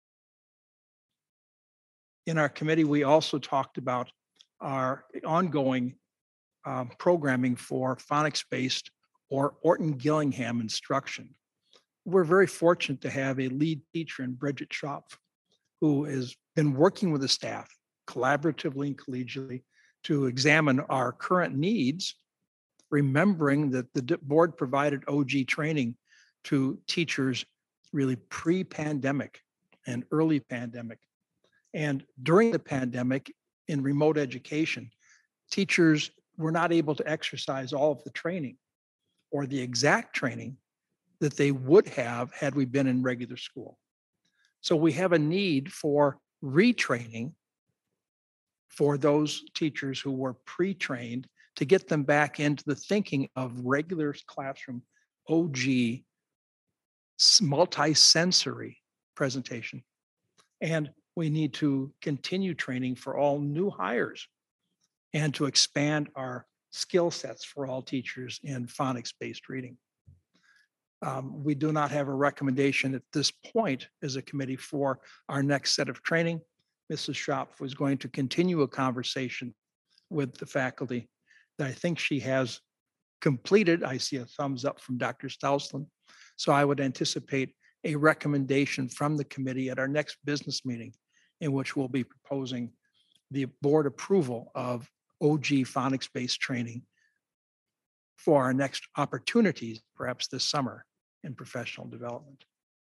In our committee, we also talked about our ongoing um, programming for phonics-based or Orton Gillingham instruction. We're very fortunate to have a lead teacher in Bridget Schopf, who has been working with the staff collaboratively and collegially to examine our current needs, remembering that the board provided O G training to teachers really pre-pandemic and early pandemic. And during the pandemic in remote education, teachers were not able to exercise all of the training or the exact training that they would have had we been in regular school. So we have a need for retraining for those teachers who were pre-trained to get them back into the thinking of regular classroom O G multi-sensory presentation. And we need to continue training for all new hires and to expand our skill sets for all teachers in phonics-based reading. Um, we do not have a recommendation at this point as a committee for our next set of training. Missus Schopf was going to continue a conversation with the faculty that I think she has completed. I see a thumbs up from Doctor Stousland. So I would anticipate a recommendation from the committee at our next business meeting in which we'll be proposing the board approval of O G phonics-based training for our next opportunities, perhaps this summer, in professional development.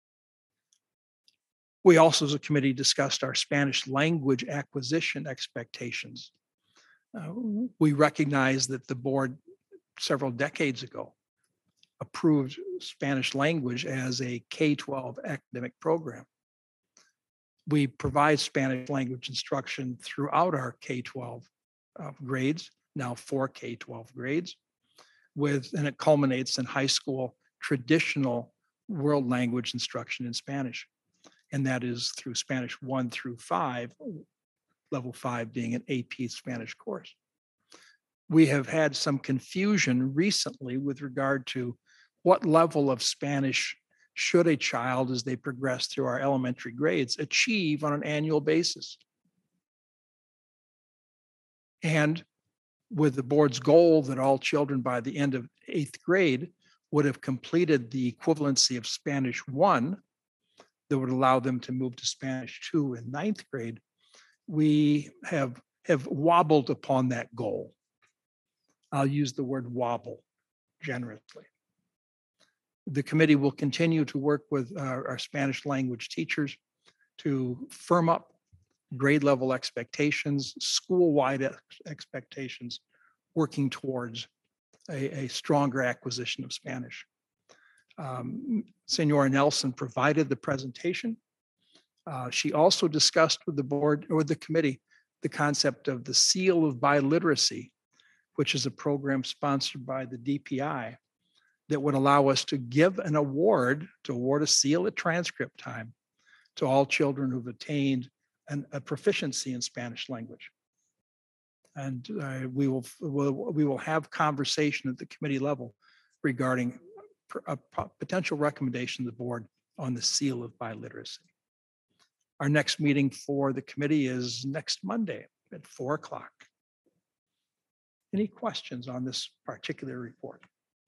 We also, as a committee, discussed our Spanish language acquisition expectations. Uh, we recognize that the board several decades ago approved Spanish language as a K twelve academic program. We provide Spanish language instruction throughout our K twelve uh, grades, now four K twelve grades, with, and it culminates in high school traditional world language instruction in Spanish. And that is through Spanish one through five, level five being an A P Spanish course. We have had some confusion recently with regard to what level of Spanish should a child, as they progress through our elementary grades, achieve on an annual basis. And with the board's goal that all children by the end of eighth grade would have completed the equivalency of Spanish one that would allow them to move to Spanish two in ninth grade, we have, have wobbled upon that goal. I'll use the word wobble generously. The committee will continue to work with our, our Spanish language teachers to firm up grade level expectations, school-wide ex- expectations, working towards a, a stronger acquisition of Spanish. Um, Senora Nelson provided the presentation. Uh, she also discussed with the board or the committee the concept of the Seal of Biliteracy, which is a program sponsored by the D P I that would allow us to give an award, to award a seal at transcript time to all children who've attained an, a proficiency in Spanish language. And uh, we will, we'll, we will have conversation at the committee level regarding a potential recommendation to the board on the Seal of Biliteracy. Our next meeting for the committee is next Monday at four o'clock. Any questions on this particular report?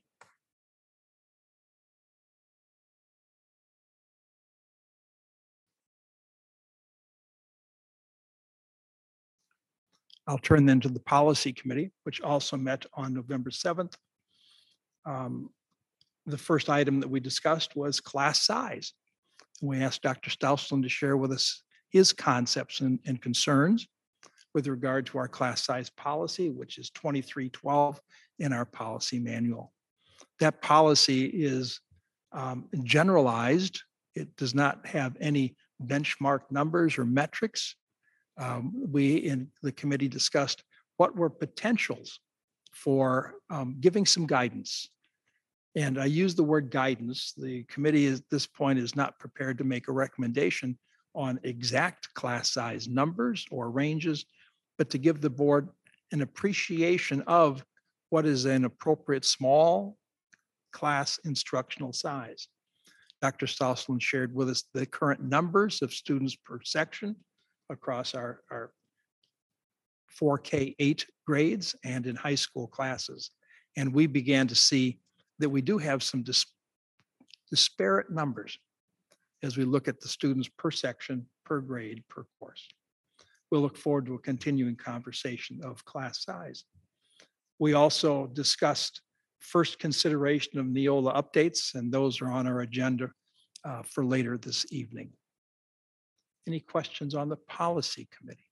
I'll turn then to the policy committee, which also met on November seventh. Um, the first item that we discussed was class size. We asked Doctor Stousland to share with us his concepts and, and concerns with regard to our class size policy, which is twenty-three twelve in our policy manual. That policy is um, generalized. It does not have any benchmark numbers or metrics. Um, we in the committee discussed what were potentials for um, giving some guidance. And I use the word guidance. The committee at this point is not prepared to make a recommendation on exact class size numbers or ranges, but to give the board an appreciation of what is an appropriate small class instructional size. Doctor Stousland shared with us the current numbers of students per section across our, our four K eight grades and in high school classes. And we began to see that we do have some dis disparate numbers as we look at the students per section, per grade, per course. We'll look forward to a continuing conversation of class size. We also discussed first consideration of Neola updates, and those are on our agenda uh, for later this evening. Any questions on the policy committee?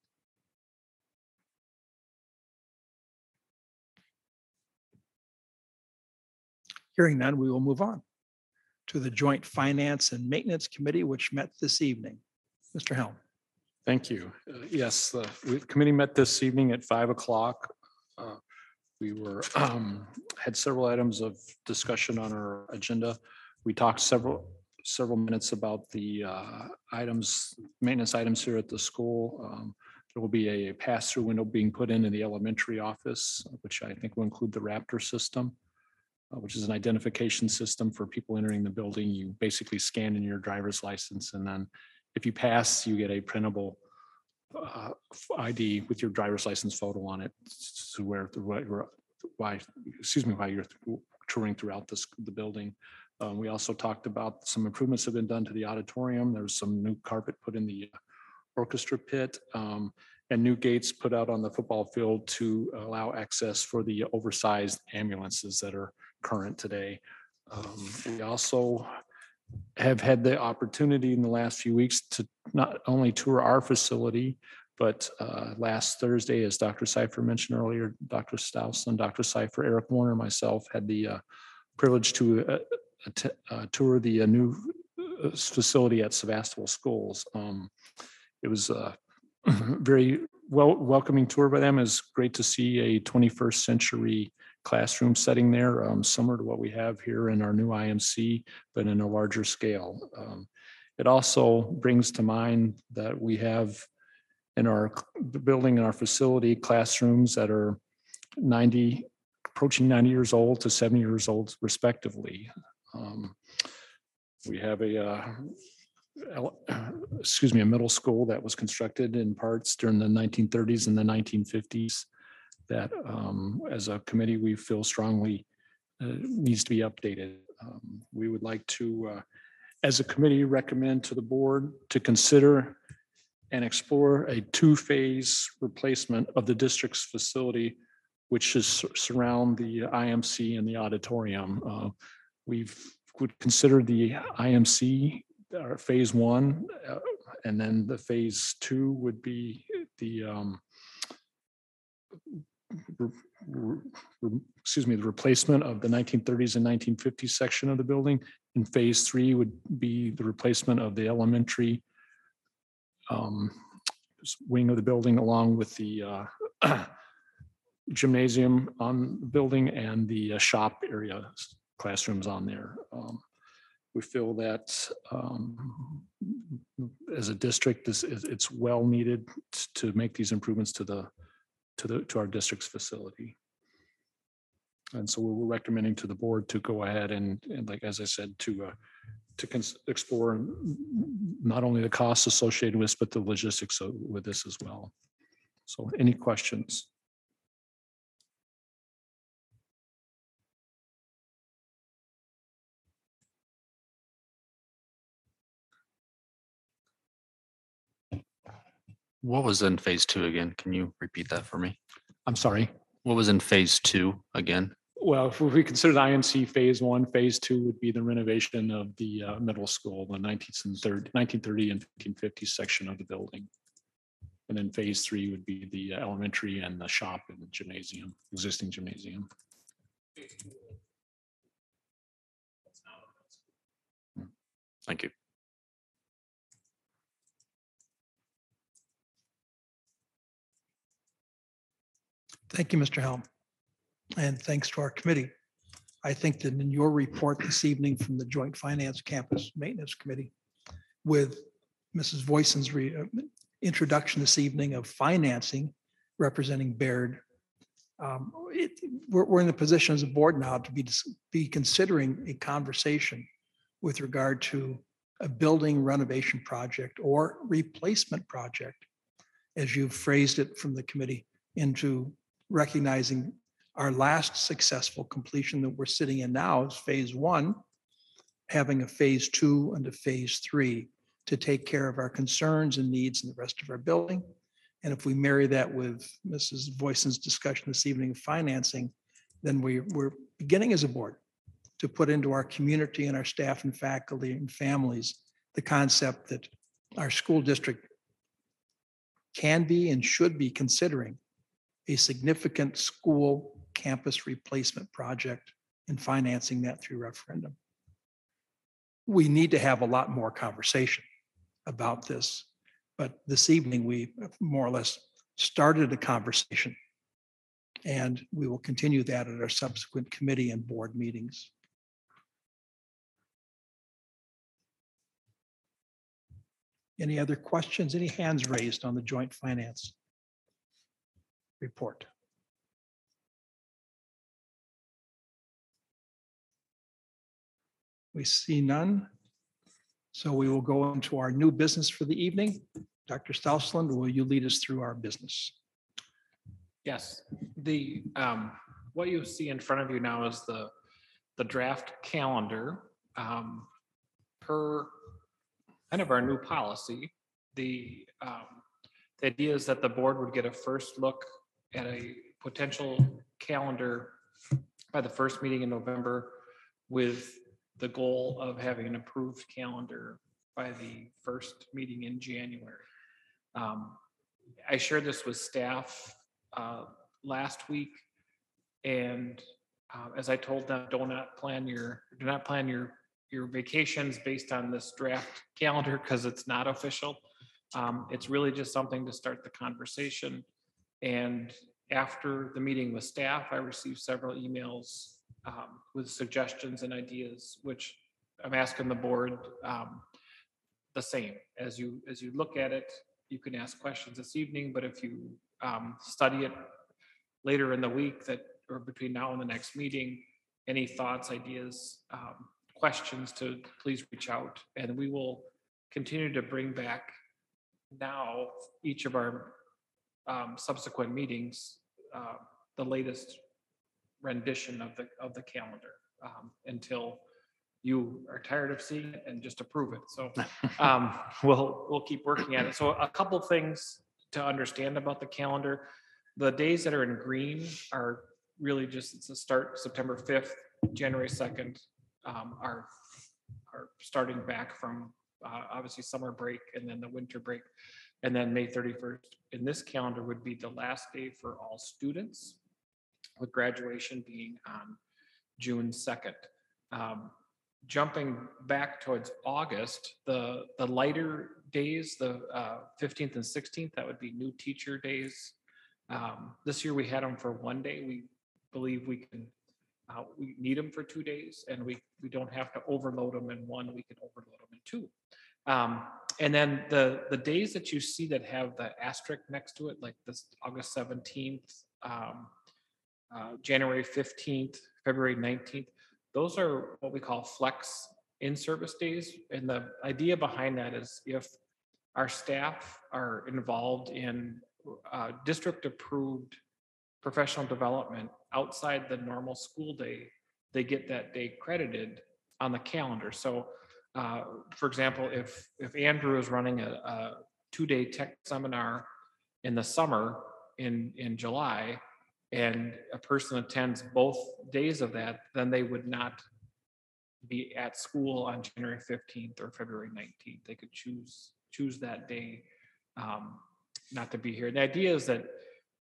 Hearing none, we will move on to the Joint Finance and Maintenance Committee, which met this evening. Mister Helm. Thank you. Uh, Yes, the we- the committee met this evening at five o'clock. Uh, We were, um, had several items of discussion on our agenda. We talked several, several minutes about the uh, items, maintenance items here at the school. Um, There will be a pass-through window being put in in the elementary office, which I think will include the Raptor system, uh, which is an identification system for people entering the building. You basically scan in your driver's license, and then if you pass, you get a printable uh, I D with your driver's license photo on it, to where, why, excuse me, while you're touring throughout this, the building. Um, we also talked about some improvements have been done to the auditorium. There's some new carpet put in the orchestra pit, um, and new gates put out on the football field to allow access for the oversized ambulances that are current today. Um, we also have had the opportunity in the last few weeks to not only tour our facility, but uh, last Thursday, as Doctor Seifer mentioned earlier, Doctor Stousland, Doctor Seifer, Eric Warner, myself had the uh, privilege to uh, uh, tour the uh, new facility at Sevastopol Schools. Um, it was a very well welcoming tour by them. It's great to see a twenty-first century classroom setting there, um, similar to what we have here in our new I M C, but in a larger scale. Um, it also brings to mind that we have in our c- building, in our facility, classrooms that are ninety, approaching ninety years old to seventy years old respectively. Um, We have a, uh, ele- excuse me, a middle school that was constructed in parts during the nineteen thirties and the nineteen fifties that um, as a committee, we feel strongly uh, needs to be updated. Um, We would like to, uh, as a committee, recommend to the board to consider and explore a two-phase replacement of the district's facility, which is sur- surround the I M C and the auditorium. Uh, We've would consider the I M C, uh, phase one, uh, and then the phase two would be the um, re- re- re- excuse me, the replacement of the nineteen thirties and nineteen fifties section of the building. And phase three would be the replacement of the elementary um, s- wing of the building along with the uh, gymnasium on the building and the uh, shop area classrooms on there. Um, We feel that um, as a district, this is, it's well needed t- to make these improvements to the, to the, to our district's facility. And so we're recommending to the board to go ahead and, and like, as I said, to, uh, to cons- explore not only the costs associated with, but the logistics of- with this as well. So any questions? What was in phase two again? Can you repeat that for me? I'm sorry. What was in phase two again? Well, if we consider the I M C phase one, phase two would be the renovation of the uh, middle school, the nineteenth and third, nineteen thirty and nineteen fifty section of the building. And then phase three would be the elementary and the shop and the gymnasium, existing gymnasium. Thank you. Thank you, Mister Helm. And thanks to our committee. I think that in your report this evening from the Joint Finance Campus Maintenance Committee with Missus Voisin's re- uh, introduction this evening of financing representing Baird, um, it- we're, we're in a position as a board now to be, dis- be considering a conversation with regard to a building renovation project or replacement project, as you've phrased it from the committee, into recognizing our last successful completion that we're sitting in now is phase one, having a phase two and a phase three to take care of our concerns and needs in the rest of our building. And if we marry that with Missus Voisin's discussion this evening of financing, then we, we're beginning as a board to put into our community and our staff and faculty and families the concept that our school district can be and should be considering a significant school campus replacement project and financing that through referendum. We need to have a lot more conversation about this, but this evening we more or less started a conversation, and we will continue that at our subsequent committee and board meetings. Any other questions? Any hands raised on the joint finance report? We see none. So we will go into our new business for the evening. Doctor Stousland, will you lead us through our business? Yes, the, um, what you see in front of you now is the, the draft calendar. Um, per kind of our new policy, the, um, the idea is that the board would get a first look at a potential calendar by the first meeting in November, with the goal of having an approved calendar by the first meeting in January. Um, I shared this with staff uh, last week, and uh, as I told them, do not plan your do not plan your your vacations based on this draft calendar, because it's not official. Um, it's really just something to start the conversation. And after the meeting with staff, I received several emails um, with suggestions and ideas, which I'm asking the board um, the same. As you as you look at it, you can ask questions this evening, but if you um, study it later in the week that, or between now and the next meeting, any thoughts, ideas, um, questions, to please reach out, and we will continue to bring back now each of our um, subsequent meetings, uh, the latest rendition of the of the calendar um, until you are tired of seeing it and just approve it. So um, we'll we'll keep working at it. So a couple things to understand about the calendar: the days that are in green are really just, it's a start September fifth, January second, um, are are starting back from uh, obviously summer break and then the winter break, and then May thirty-first in this calendar would be the last day for all students, with graduation being on June second. Um, jumping back towards August, the the lighter days, the uh, fifteenth and sixteenth, that would be new teacher days. Um, this year we had them for one day. We believe we can, uh, we need them for two days, and we we don't have to overload them in one. We can overload them in two. Um, and then the the days that you see that have the asterisk next to it, like this August seventeenth, um, uh, January fifteenth, February nineteenth, those are what we call flex in-service days. And the idea behind that is if our staff are involved in uh, district-approved professional development outside the normal school day, they get that day credited on the calendar. So, uh, for example, if if Andrew is running a, a two-day tech seminar in the summer in in July, and a person attends both days of that, then they would not be at school on January fifteenth or February nineteenth. They could choose choose that day um, not to be here. And the idea is that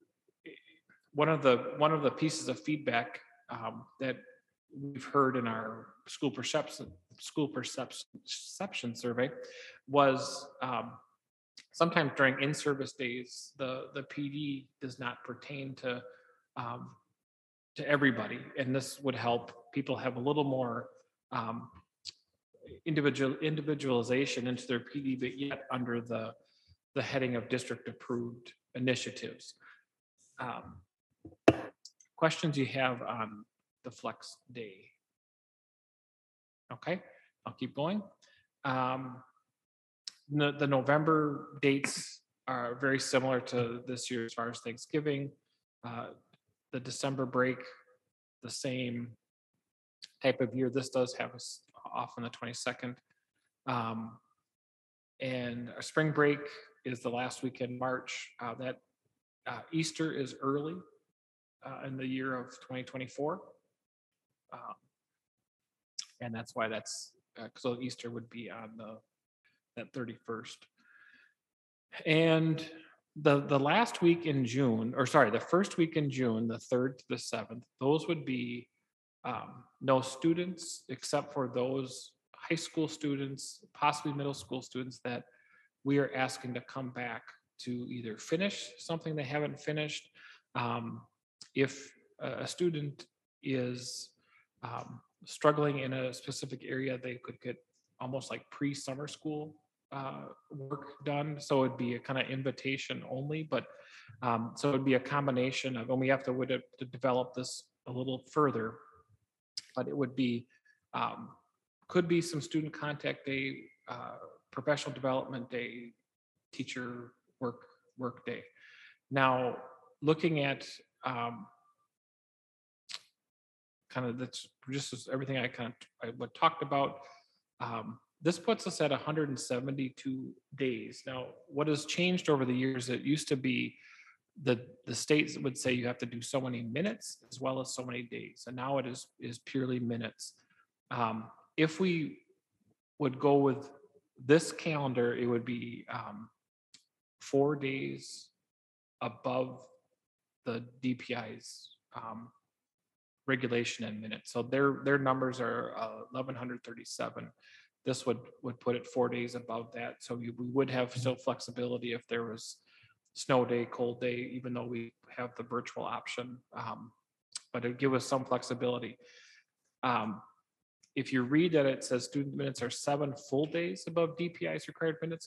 one of the one of the pieces of feedback um, that we've heard in our school perception school perception, perception survey was um, sometimes during in-service days, the the P D does not pertain to um, to everybody, and this would help people have a little more um, individual individualization into their P D, but yet under the the heading of district approved initiatives. Um, questions you have on the flex day? Okay, I'll keep going. Um, the, the November dates are very similar to this year as far as Thanksgiving. Uh, the December break, the same type of year. This does have us off on the twenty-second. Um, and our spring break is the last week in March. Uh, that uh, Easter is early uh, in the year of twenty twenty-four. Um, and that's why that's, uh, so Easter would be on the that thirty-first. And the the last week in June, or sorry, the first week in June, the third to the seventh, those would be um, no students except for those high school students, possibly middle school students that we are asking to come back to either finish something they haven't finished. Um, if a student is um, struggling in a specific area, they could get almost like pre-summer school uh, work done. So it'd be a kind of invitation only, but um, so it'd be a combination of, and we have to, would have to develop this a little further, but it would be, um, could be some student contact day, uh, professional development day, teacher work, work day. Now, looking at um, kind of that's just everything I kind of I what talked about. Um, this puts us at one hundred seventy-two days. Now, what has changed over the years? It used to be the the states would say you have to do so many minutes as well as so many days, and now it is is purely minutes. Um, if we would go with this calendar, it would be um, four days above the D P I's um, regulation in minutes. So their their numbers are uh, eleven thirty-seven. This would would put it four days above that. So we, we would have still flexibility if there was snow day, cold day, even though we have the virtual option. Um, but it would give us some flexibility. Um, if you read that it says student minutes are seven full days above D P I's required minutes,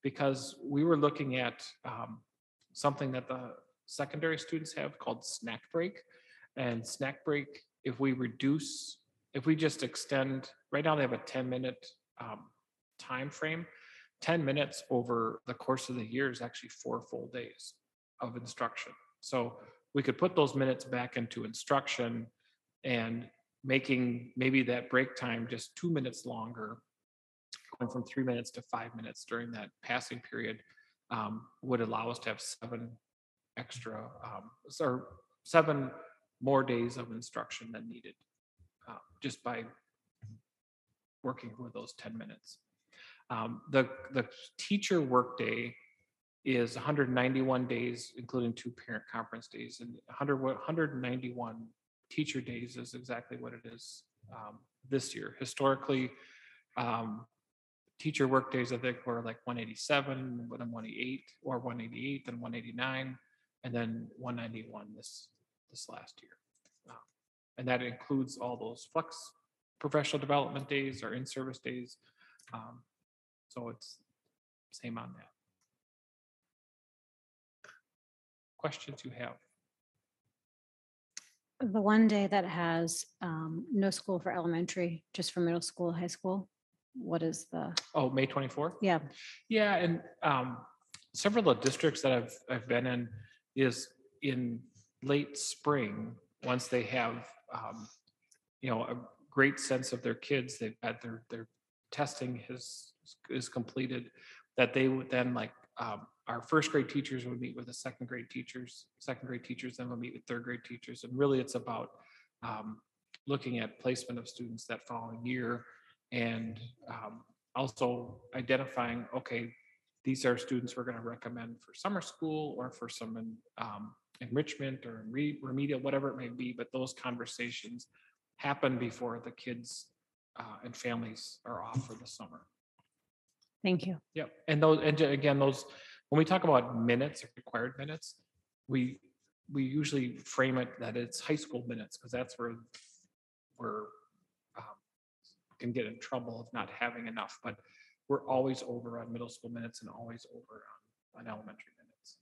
because we were looking at um, something that the secondary students have called snack break. And snack break, if we reduce, if we just extend, right now they have a ten minute um, time frame. ten minutes over the course of the year is actually four full days of instruction. So we could put those minutes back into instruction and making maybe that break time just two minutes longer, going from three minutes to five minutes during that passing period, um, would allow us to have seven extra, um, or seven more days of instruction than needed, uh, just by working with those ten minutes. Um, the, the teacher workday is one hundred ninety-one days, including two parent conference days, and one hundred, one hundred ninety-one teacher days is exactly what it is um, this year. Historically, um, teacher work days, I think, were like one eighty-seven, but then one eighty-eight, or one eighty-eight, then one eighty-nine, and then one ninety-one this this last year. Um, and that includes all those flex professional development days or in-service days. Um, so it's same on that. Questions you have? The one day that has um, no school for elementary, just for middle school, high school, what is the, Oh, May twenty-fourth? yeah, Yeah, and um, several of the districts that I've, I've been in is in late spring, once they have, um, you know, a great sense of their kids, they've had their, their testing has, is completed, that they would then like, um, our first grade teachers would meet with the second grade teachers, second grade teachers then will meet with third grade teachers. And really it's about um, looking at placement of students that following year, and um, also identifying, okay, these are students we're going to recommend for summer school or for some um, enrichment or re remedial, whatever it may be. But those conversations happen before the kids uh, and families are off for the summer. thank you. Yep. And those, and again, those, when we talk about minutes, required minutes, we we usually frame it that it's high school minutes, because that's where we're um, can get in trouble of not having enough. But we're always over on middle school minutes and always over on, on elementary minutes.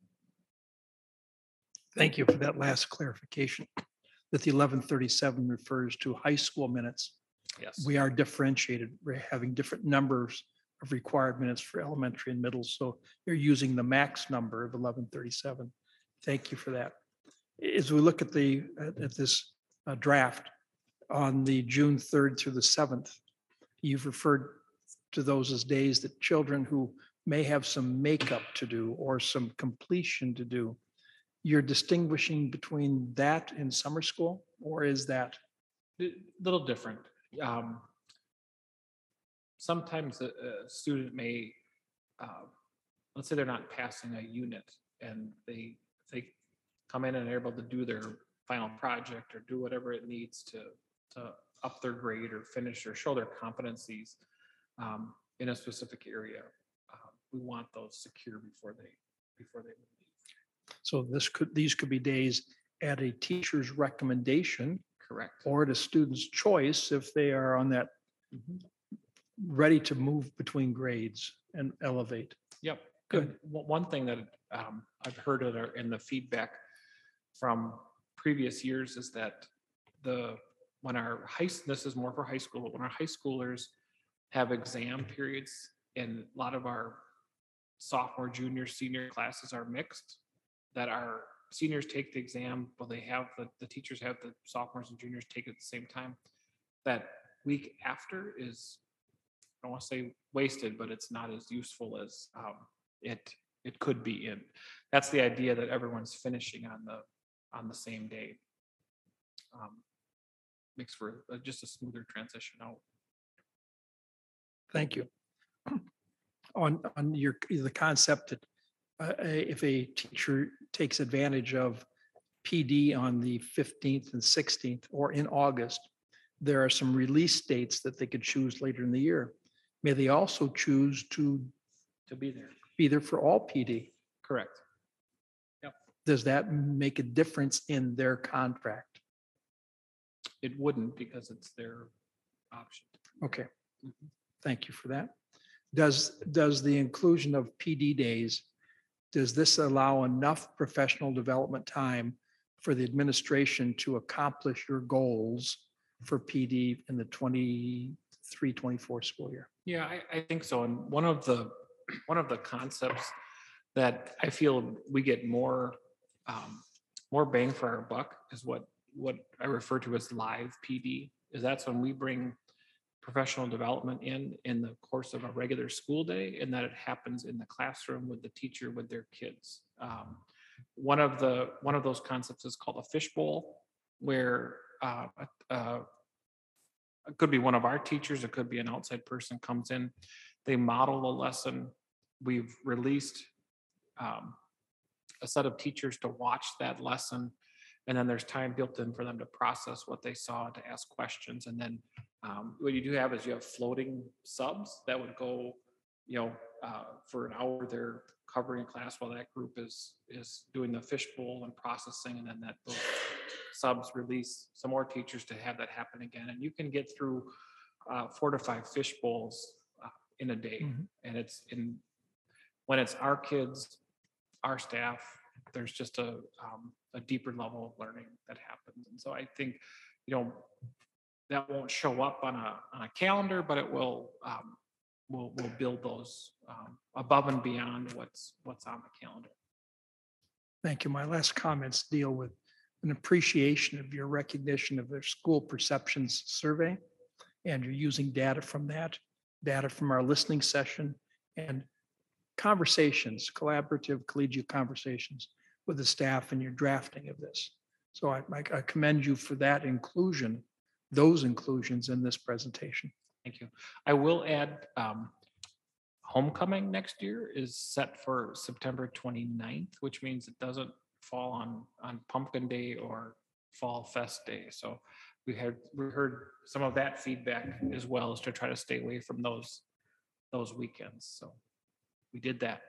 Thank you for that last clarification, that the eleven thirty-seven refers to high school minutes. Yes. We are differentiated. We're having different numbers of required minutes for elementary and middle. So you're using the max number of eleven thirty-seven. Thank you for that. As we look at the, at at this uh, draft on the June third through the seventh, you've referred to those as days that children who may have some makeup to do or some completion to do. You're distinguishing between that and summer school, or is that? A little different. Um, sometimes a, a student may, uh, let's say they're not passing a unit, and they they come in and are able to do their final project or do whatever it needs to to up their grade or finish or show their competencies um, in a specific area. Uh, we want those secure before they before they leave. So this could, these could be days at a teacher's recommendation Correct. or at a student's choice if they are on that ready to move between grades and elevate. Yep. Good. And one one thing that um, I've heard in, our, in the feedback from previous years is that the when our high, this is more for high school, but when our high schoolers have exam periods, and a lot of our sophomore, junior, senior classes are mixed, that our seniors take the exam, but they have the, the teachers have the sophomores and juniors take it at the same time. That week after is, I don't want to say wasted, but it's not as useful as um, it it could be in. That's the idea, that everyone's finishing on the on the same day. Um, makes for a, just a smoother transition out. Thank you. On, on your, the concept that uh, if a teacher takes advantage of P D on the fifteenth and sixteenth or in August, there are some release dates that they could choose later in the year. May they also choose to To be there. be there for all P D? Correct. Does that make a difference in their contract? It wouldn't, because it's their option. Okay, Mhm. thank you for that. Does, does the inclusion of P D days, does this allow enough professional development time for the administration to accomplish your goals for P D in the twenty-three, twenty-four school year? Yeah, I, I think so. And one of the, one of the concepts that I feel we get more, um, more bang for our buck is what, what I refer to as live P D, is that's when we bring professional development in, in the course of a regular school day, and that it happens in the classroom with the teacher, with their kids. Um, one of the, one of those concepts is called a fishbowl, where uh, uh, it could be one of our teachers, it could be an outside person comes in, they model a lesson. We've released um, a set of teachers to watch that lesson. And then there's time built in for them to process what they saw, to ask questions. And then um, what you do have is you have floating subs that would go, you know, uh, for an hour they're covering a class while that group is is doing the fishbowl and processing. And then that those subs release some more teachers to have that happen again. And you can get through uh, four to five fish bowls uh, in a day. Mhm. And it's in, when it's our kids, our staff, there's just a, um, a deeper level of learning that happens. And so I think, you know, that won't show up on a, on a calendar, but it will, um, we'll, we'll build those um, above and beyond what's, what's on the calendar. Thank you. My last comments deal with an appreciation of your recognition of their school perceptions survey. And you're using data from that, data from our listening session, and conversations, collaborative collegiate conversations with the staff in your drafting of this. So I, I commend you for that inclusion, those inclusions in this presentation. Thank you. I will add, um, homecoming next year is set for September twenty-ninth, which means it doesn't fall on, on Pumpkin Day or Fall Fest Day. So we had, we heard some of that feedback as well, as to try to stay away from those, those weekends. So we did that.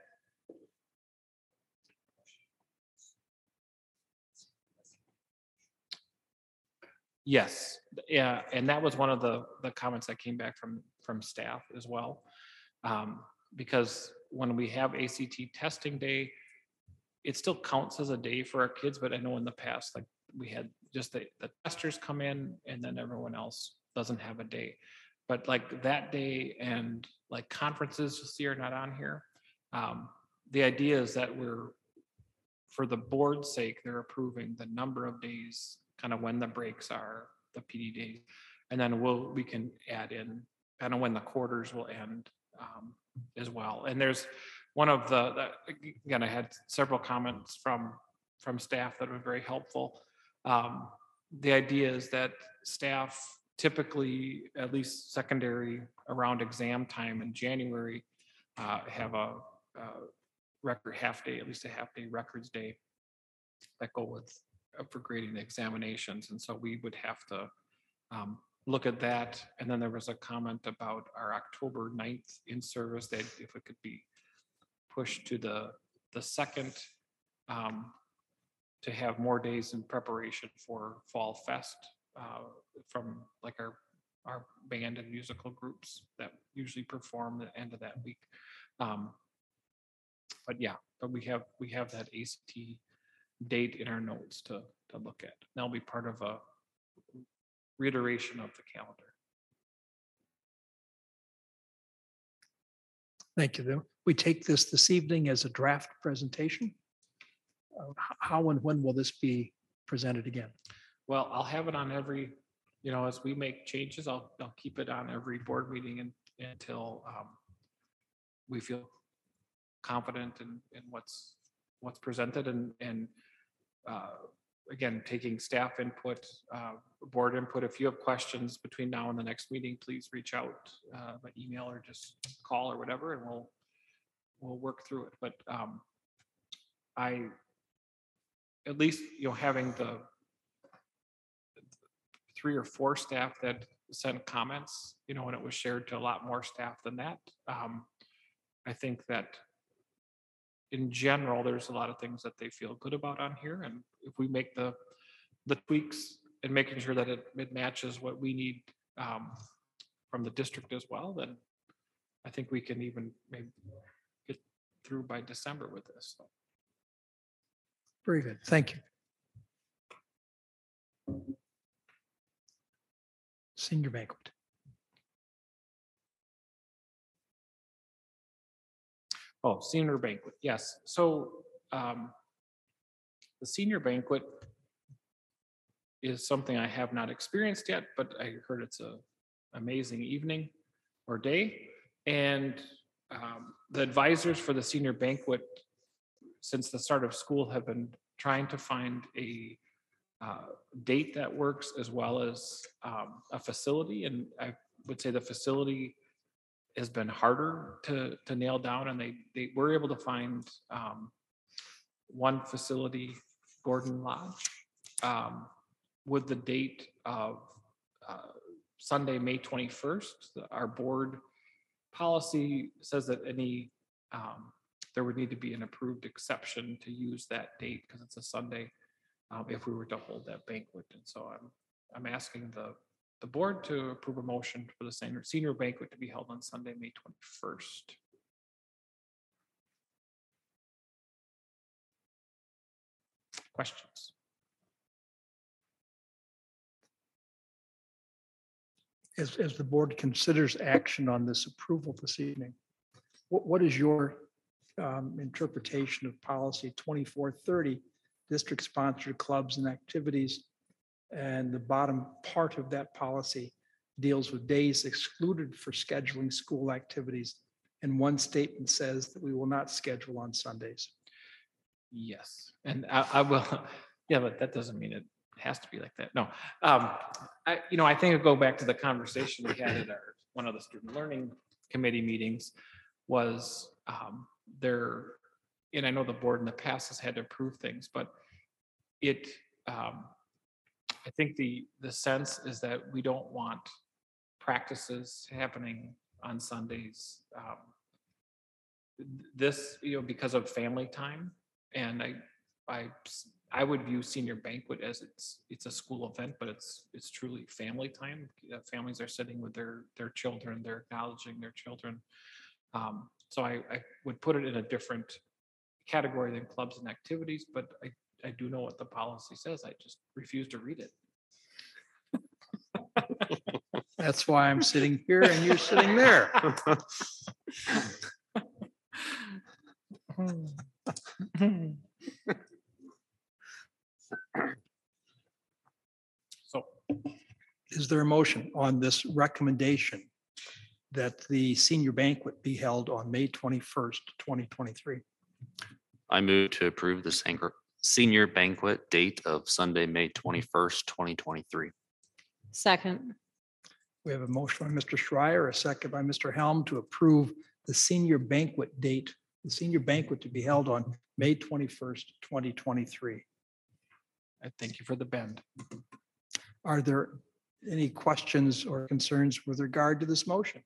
Yes, yeah, and that was one of the, the comments that came back from, from staff as well. Um, because when we have A C T testing day, it still counts as a day for our kids, but I know in the past, like we had just the, the testers come in and then everyone else doesn't have a day. But like that day and like conferences this year not on here. Um, the idea is that we're, for the board's sake, they're approving the number of days, kind of when the breaks are, the P D days, and then we'll, we can add in kind of when the quarters will end um, as well. And there's one of the, the, again, I had several comments from, from staff that were very helpful. Um, the idea is that staff typically, at least secondary, around exam time in January, uh, have a, a record half day, at least a half day records day that go with uh, for grading the examinations. And so we would have to um, look at that. And then there was a comment about our October ninth in service, that if it could be pushed to the, the second, um, to have more days in preparation for Fall Fest uh, from like our, our band and musical groups that usually perform the end of that week. Um, but yeah, but we have, we have that A C T date in our notes to, to look at. That'll be part of a reiteration of the calendar. Thank you. Then we take this this evening as a draft presentation. Uh, h- How and when will this be presented again? Well, I'll have it on every, you know, as we make changes, I'll, I'll keep it on every board meeting and, until um, we feel confident in, in what's, what's presented, and, and uh, again, taking staff input, uh, board input. If you have questions between now and the next meeting, please reach out uh, by email or just call or whatever, and we'll, we'll work through it. But um, I, at least, you know, having the three or four staff that sent comments, you know, and it was shared to a lot more staff than that. Um, I think that in general, there's a lot of things that they feel good about on here. And if we make the, the tweaks and making sure that it, it matches what we need um, from the district as well, then I think we can even maybe get through by December with this. So. Very good. Thank you. Senior banquet. Oh, senior banquet, yes. So um, the senior banquet is something I have not experienced yet, but I heard it's a amazing evening or day. And um, the advisors for the senior banquet, since the start of school, have been trying to find a uh, date that works, as well as um, a facility. And I would say the facility has been harder to to nail down, and they they were able to find um, one facility, Gordon Lodge, um, with the date of uh, Sunday, May twenty-first. Our board policy says that any um, there would need to be an approved exception to use that date because it's a Sunday um, if we were to hold that banquet. And so I'm I'm asking the the board to approve a motion for the senior senior banquet to be held on Sunday, May twenty-first. Questions? As, as the board considers action on this approval this evening, what, what is your um, interpretation of policy twenty-four thirty, district-sponsored clubs and activities? And the bottom part of that policy deals with days excluded for scheduling school activities. And one statement says that we will not schedule on Sundays. Yes, and I, I will, yeah, but that doesn't mean it has to be like that. No, um, I, you know, I think I'll go back to the conversation we had at our, one of the student learning committee meetings was um, there, and I know the board in the past has had to approve things, but it, um, I think the, the sense is that we don't want practices happening on Sundays. Um, this, you know, because of family time. And I, I, I would view senior banquet as it's, it's a school event, but it's, it's truly family time. Uh, families are sitting with their, their children, they're acknowledging their children. Um, so I, I would put it in a different category than clubs and activities, but I, I do know what the policy says. I just refuse to read it. That's why I'm sitting here and you're sitting there. So, is there a motion on this recommendation that the senior banquet be held on May twenty-first, twenty twenty-three? I move to approve the senior senior banquet date of Sunday, May twenty-first, twenty twenty-three. Second. We have a motion by Mister Schreier, a second by Mister Helm to approve the senior banquet date, the senior banquet to be held on May twenty-first, twenty twenty-three. I thank you for the bend. Are there any questions or concerns with regard to this motion?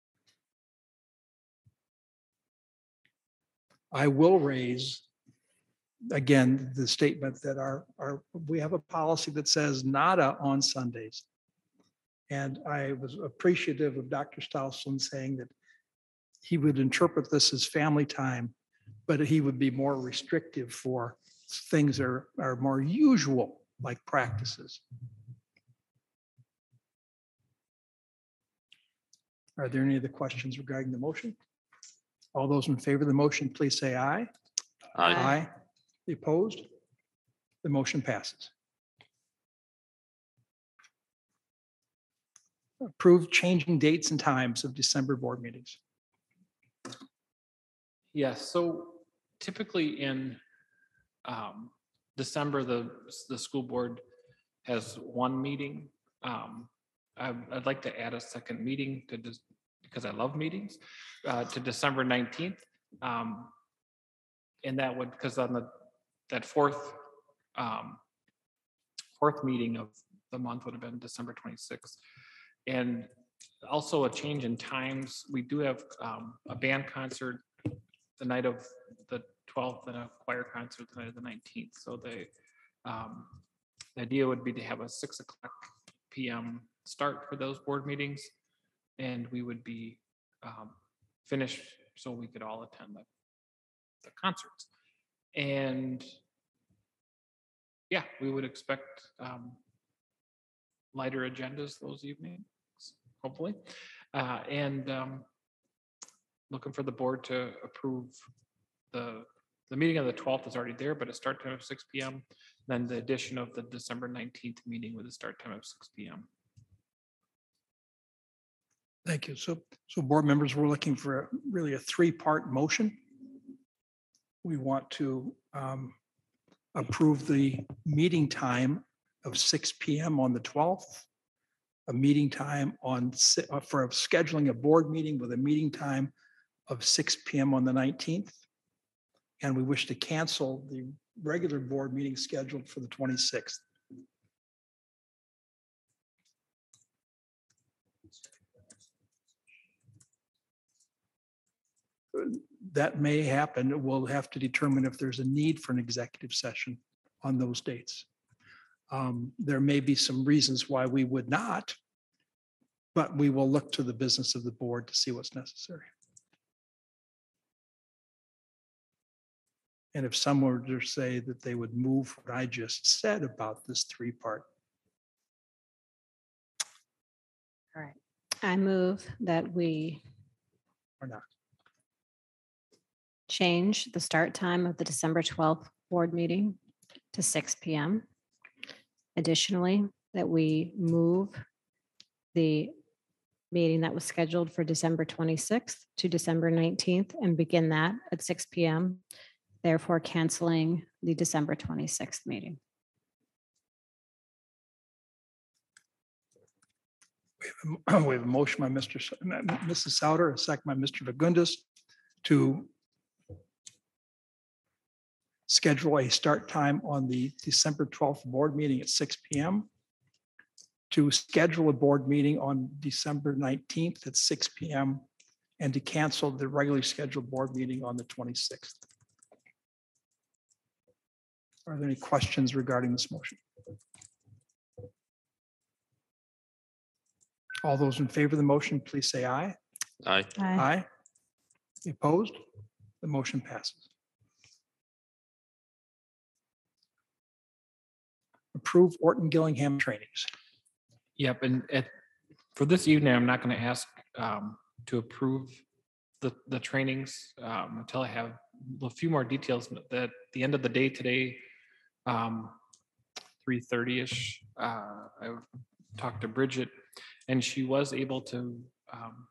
I will raise again the statement that our, our, we have a policy that says nada on Sundays. And I was appreciative of Doctor Stousland saying that he would interpret this as family time, but he would be more restrictive for things that are, are more usual, like practices. Are there any other questions regarding the motion? All those in favor of the motion, please say aye. Aye. Aye. The opposed? The motion passes. Approved changing dates and times of December board meetings. Yes, so typically in um, December, the, the school board has one meeting. Um, I- I'd like to add a second meeting to just, because I love meetings, uh, to December nineteenth. Um, and that would, because on the, that fourth, um, fourth meeting of the month would have been December twenty-sixth. And also a change in times. We do have um, a band concert the night of the twelfth and a choir concert the night of the nineteenth. So the, um, the idea would be to have a six o'clock P M start for those board meetings. And we would be um, finish so we could all attend the, the concerts. And yeah, we would expect um, lighter agendas those evenings, hopefully. Uh, and um, looking for the board to approve the, the meeting of the twelfth is already there, but a start time of six P M. Then the addition of the December nineteenth meeting with a start time of six P M. Thank you. So, so board members, we're looking for a- really a three-part motion. We want to um, approve the meeting time of six P M on the twelfth, a meeting time on, si- uh, for scheduling a board meeting with a meeting time of six P M on the nineteenth. And we wish to cancel the regular board meeting scheduled for the twenty-sixth. That may happen. We'll have to determine if there's a need for an executive session on those dates. Um, There may be some reasons why we would not, but we will look to the business of the board to see what's necessary. And if someone were to say that they would move what I just said about this three-part, All right. I move that we or not. change the start time of the December twelfth board meeting to six P M. Additionally, that we move the meeting that was scheduled for December twenty-sixth to December nineteenth and begin that at six P M, therefore canceling the December twenty-sixth meeting. We have a- we have a motion by Mister S- Missus Souter, a second by Mister Fagundes to schedule a start time on the December twelfth board meeting at six P M, to schedule a board meeting on December nineteenth at six P M, and to cancel the regularly scheduled board meeting on the twenty-sixth. Are there any questions regarding this motion? All those in favor of the motion, please say aye. Aye. Aye. Opposed? The motion passes. Approve Orton Gillingham trainings. Yep, and at, for this evening, I'm not going to ask um, to approve the, the trainings um, until I have a few more details. But At the end of the day today, um, three thirty-ish, uh, I talked to Bridget, and she was able to um,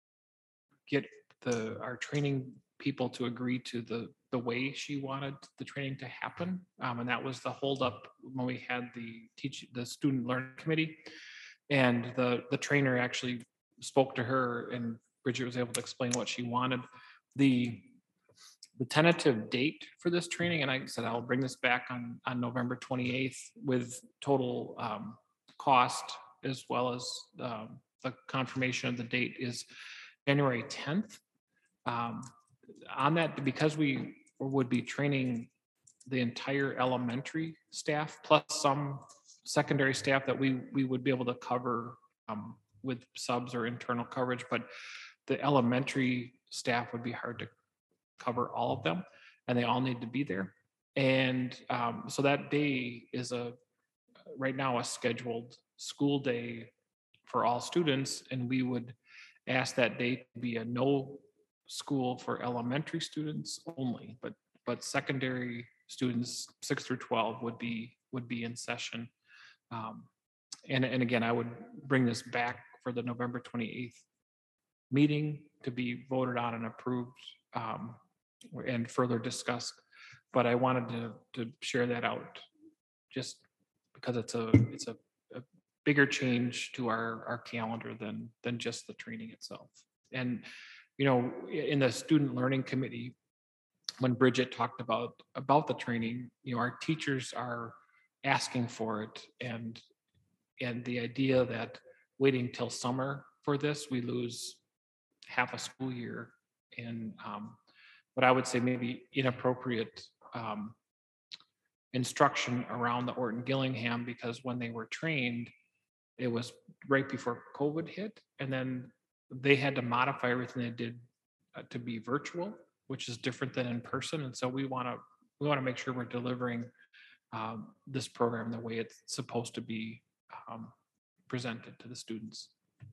get the, our training people to agree to the, the way she wanted the training to happen. Um, and that was the holdup when we had the teach, the student learning committee. And the, the trainer actually spoke to her and Bridget was able to explain what she wanted. The, the tentative date for this training, and I said, I'll bring this back on, on November twenty-eighth with total um, cost as well as um, the confirmation of the date is January tenth. Um, on that, because we would be training the entire elementary staff plus some secondary staff that we we would be able to cover um, with subs or internal coverage, but the elementary staff would be hard to cover all of them, and they all need to be there. And um, so that day is a right now a scheduled school day for all students, and we would ask that day to be a no school for elementary students only, but but secondary students six through twelve would be would be in session. Um, and and again, I would bring this back for the November twenty-eighth meeting to be voted on and approved um, and further discussed. But I wanted to to share that out just because it's a it's a, a bigger change to our our calendar than than just the training itself. And you know, in the student learning committee, when Bridget talked about about the training, you know, our teachers are asking for it, and and the idea that waiting till summer for this, we lose half a school year, and um, what I would say maybe inappropriate um, instruction around the Orton Gillingham, because when they were trained, it was right before COVID hit, and then they had to modify everything they did uh, to be virtual, which is different than in person. And so we want to, we want to make sure we're delivering um, this program the way it's supposed to be um, presented to the students.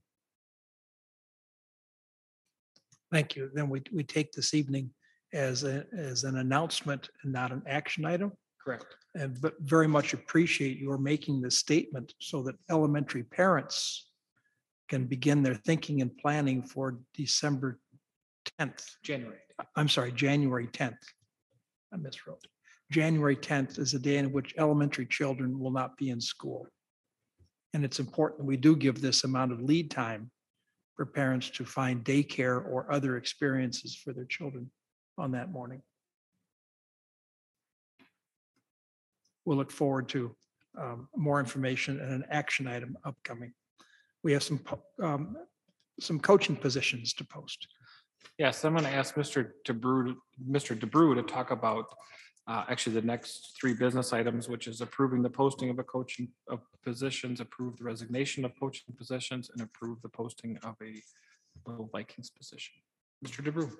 Thank you. Then we, we take this evening as a, as an announcement and not an action item. Correct. And, but very much appreciate your making this statement so that elementary parents can begin their thinking and planning for December tenth. January. I'm sorry, January tenth. I miswrote. January tenth is a day in which elementary children will not be in school. And it's important we do give this amount of lead time for parents to find daycare or other experiences for their children on that morning. We'll look forward to um, more information and an action item upcoming. We have some, po- um, some coaching positions to post. Yes, I'm going to ask Mister DeBrew, Mister DeBrew to talk about uh, actually the next three business items, which is approving the posting of a coaching of positions, approve the resignation of coaching positions, and approve the posting of a Little Vikings position. Mister DeBrew.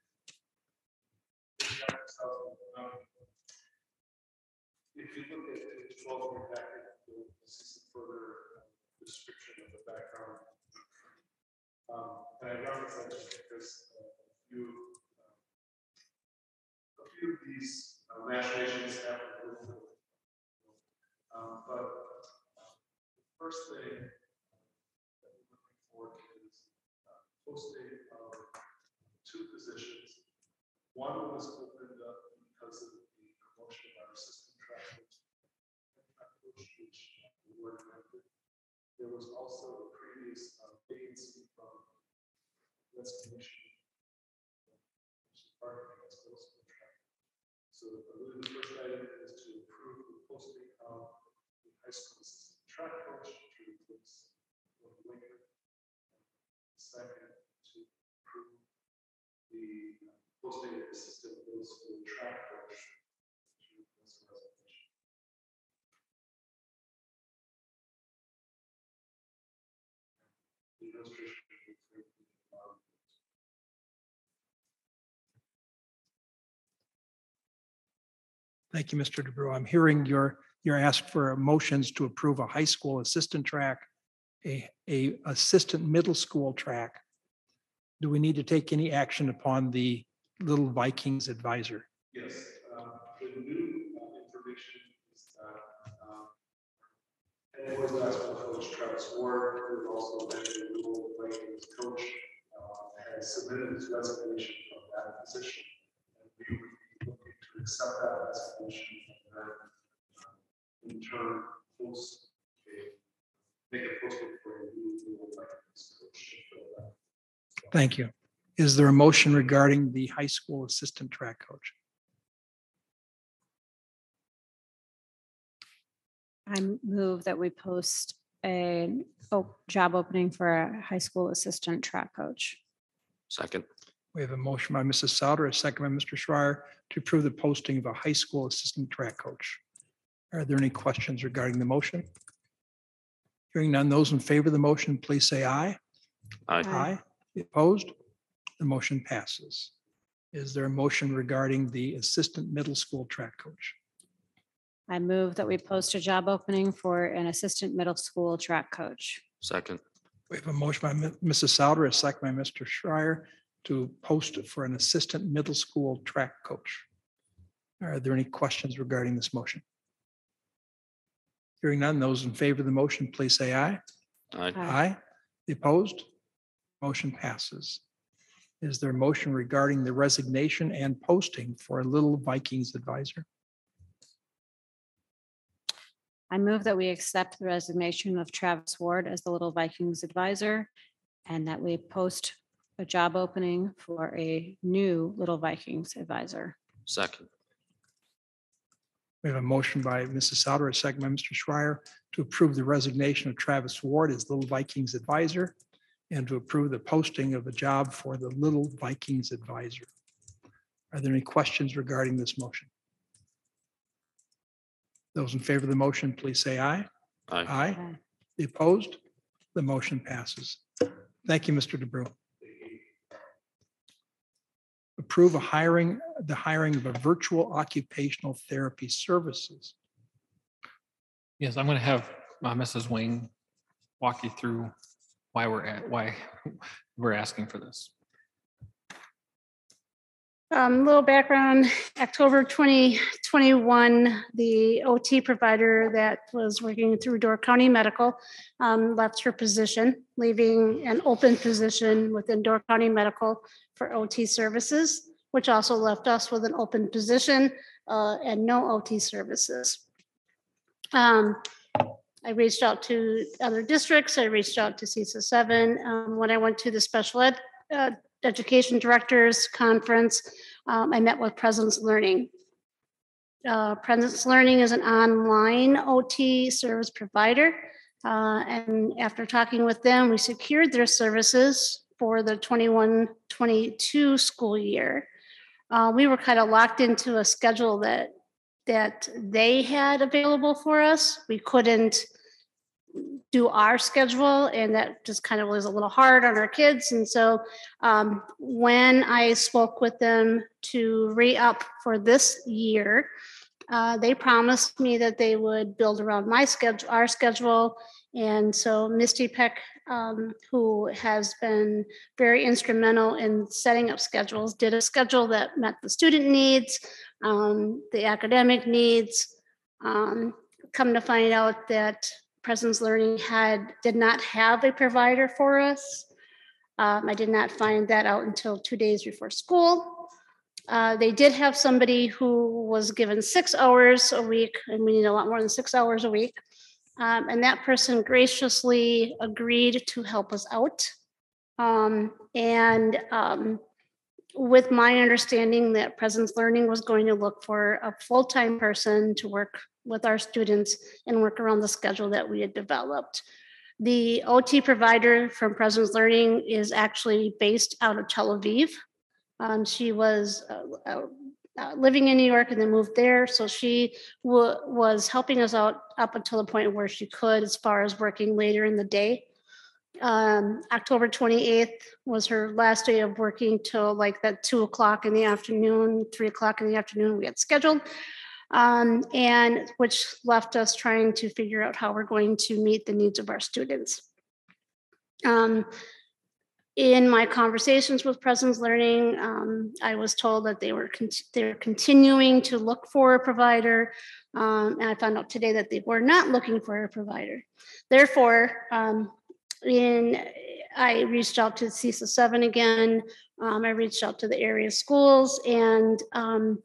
If you look at page twelve of your packet, you'll see some further description of the background. Um, and I reference that just because uh, a few, uh, a few of these uh, machinations happen. With, um, but uh, the first thing that we're looking for is uh, posting of two positions. One was opened up because of the promotion of our assistant track coach, which we were connected. There was also a previous uh, vacancy from West Commission, which is part of the middle school track. So I believe the first item is to approve the posting of the high school assistant track coach to replace Lori Winker. Second, to approve the posting of assistant middle school track coach to replace the resignation. The administration will approve the, um, Thank you, Mister DeBrew. I'm hearing your, your ask for motions to approve a high school assistant track, a, a assistant middle school track. Do we need to take any action upon the Little Vikings advisor? Yes, uh, the new uh, information is that um, and boys basketball coach Travis Ward, who also been the Little Vikings coach, uh, has submitted his resignation from that position. And we would be looking to accept that resignation and then uh, in turn post a, make a posting for a new Little Vikings coach to fill that. Thank you. Is there a motion regarding the high school assistant track coach? I move that we post a oh, job opening for a high school assistant track coach. Second. We have a motion by Missus Souter, a second by Mister Schreier to approve the posting of a high school assistant track coach. Are there any questions regarding the motion? Hearing none, those in favor of the motion, please say aye. Aye. Aye. Opposed? The motion passes. Is there a motion regarding the assistant middle school track coach? I move that we post a job opening for an assistant middle school track coach. Second. We have a motion by Mi- Missus Souter, a second by Mister Schreier to post for an assistant middle school track coach. Are there any questions regarding this motion? Hearing none, those in favor of the motion, please say aye. Aye. Aye. The opposed? Motion passes. Is there a motion regarding the resignation and posting for a Little Vikings advisor? I move that we accept the resignation of Travis Ward as the Little Vikings advisor and that we post a job opening for a new Little Vikings advisor. Second. We have a motion by Missus Souter, a second by Mister Schreier to approve the resignation of Travis Ward as Little Vikings advisor and to approve the posting of a job for the Little Vikings advisor. Are there any questions regarding this motion? Those in favor of the motion, please say aye. Aye. Aye. The opposed? The motion passes. Thank you, Mister DeBrew. approve a hiring, the hiring of a virtual occupational therapy services. Yes, I'm going to have uh, Missus Wing walk you through why we're at, why we're asking for this. Um, little background, October twenty twenty-one, the O T provider that was working through Door County Medical um, left her position, leaving an open position within Door County Medical for O T services, which also left us with an open position uh, and no O T services. Um, I reached out to other districts. I reached out to C I S A seven. Um, when I went to the special ed uh, education directors conference, um, I met with Presence Learning. Uh, Presence Learning is an online O T service provider. Uh, and after talking with them, we secured their services for the twenty-one twenty-two school year. Uh, we were kind of locked into a schedule that that they had available for us. We couldn't do our schedule, and that just kind of was a little hard on our kids. And so um, when I spoke with them to re-up for this year, uh, they promised me that they would build around my schedule, our schedule. And so Misty Peck, um, who has been very instrumental in setting up schedules, did a schedule that met the student needs, um, the academic needs. Um, come to find out that Presence Learning had did not have a provider for us. Um, I did not find that out until two days before school. Uh, they did have somebody who was given six hours a week, and we need a lot more than six hours a week. Um, and that person graciously agreed to help us out. Um, and um, with my understanding that Presence Learning was going to look for a full-time person to work with our students and work around the schedule that we had developed. The O T provider from Presence Learning is actually based out of Tel Aviv. Um, she was uh, uh, uh, living in New York and then moved there. So she w- was helping us out up until the point where she could, as far as working later in the day. Um, October twenty-eighth was her last day of working till like that two o'clock in the afternoon, three o'clock in the afternoon we had scheduled. Um, and which left us trying to figure out how we're going to meet the needs of our students. Um, in my conversations with Presence Learning, um, I was told that they were con- they were continuing to look for a provider, um, and I found out today that they were not looking for a provider. Therefore, um, in I reached out to C I S A seven again. Um, I reached out to the area schools and um,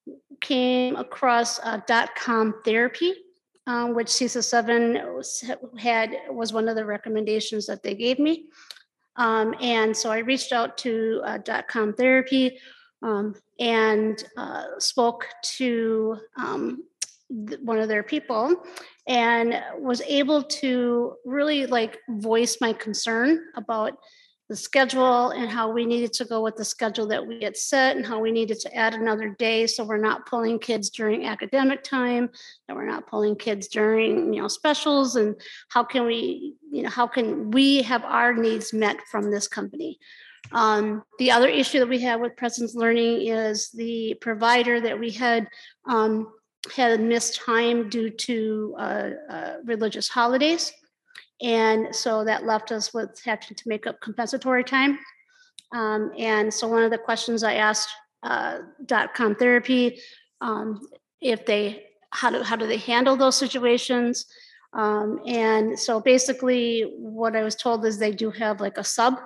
came across uh, dot com therapy, um, which C I S A seven was, had was one of the recommendations that they gave me. Um, and so I reached out to uh, dot com therapy um, and uh, spoke to um, th- one of their people and was able to really like voice my concern about the schedule and how we needed to go with the schedule that we had set and how we needed to add another day so we're not pulling kids during academic time, that we're not pulling kids during, you know, specials, and how can we, you know, how can we have our needs met from this company. Um, the other issue that we have with Presence Learning is the provider that we had um, had missed time due to uh, uh, religious holidays. And so that left us with having to make up compensatory time. Um, and so one of the questions I asked uh, dot com therapy, um, if they, how do, how do they handle those situations? Um, and so basically what I was told is they do have like a sub.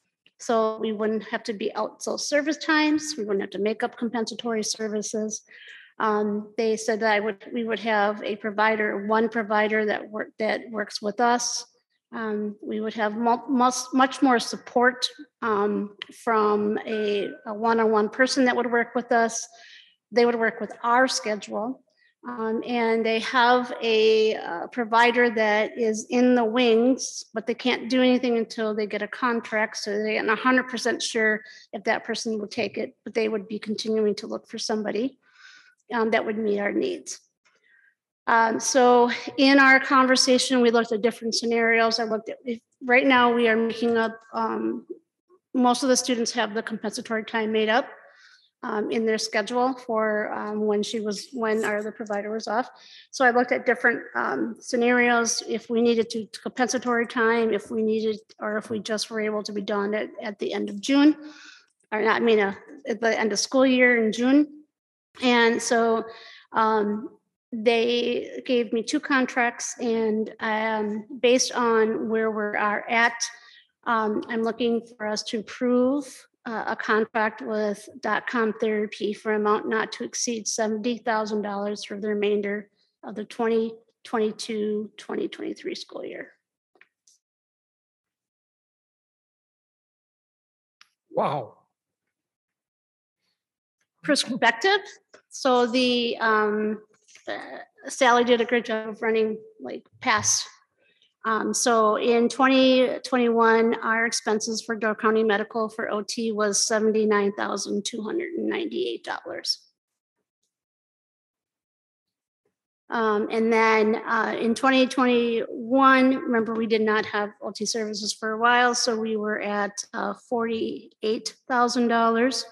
So we wouldn't have to be out those service times. We wouldn't have to make up compensatory services. Um, they said that I would, we would have a provider, one provider that work that works with us. Um, we would have mu- much, much more support um, from a, a one-on-one person that would work with us. They would work with our schedule. Um, and they have a uh, provider that is in the wings, but they can't do anything until they get a contract. So they're not one hundred percent sure if that person would take it, but they would be continuing to look for somebody Um, that would meet our needs. Um, so in our conversation, we looked at different scenarios. I looked at, if, right now we are making up, um, most of the students have the compensatory time made up. um, in their schedule for um, when she was, when our other provider was off. So I looked at different um, scenarios, if we needed to compensatory time, if we needed, or if we just were able to be done at, at the end of June, or not, I mean, uh, at the end of school year in June. And so um, they gave me two contracts, and um, based on where we are at, um, I'm looking for us to approve uh, a contract with dot com therapy for amount not to exceed seventy thousand dollars for the remainder of the twenty twenty-two, twenty twenty-three school year. Wow. Perspective. So the um, uh, Sally did a great job of running like past. Um, so in twenty twenty-one, our expenses for Door County Medical for O T was seventy-nine thousand two hundred ninety-eight dollars. Um, and then uh, in twenty twenty-one, remember, we did not have O T services for a while, so we were at uh, forty-eight thousand dollars.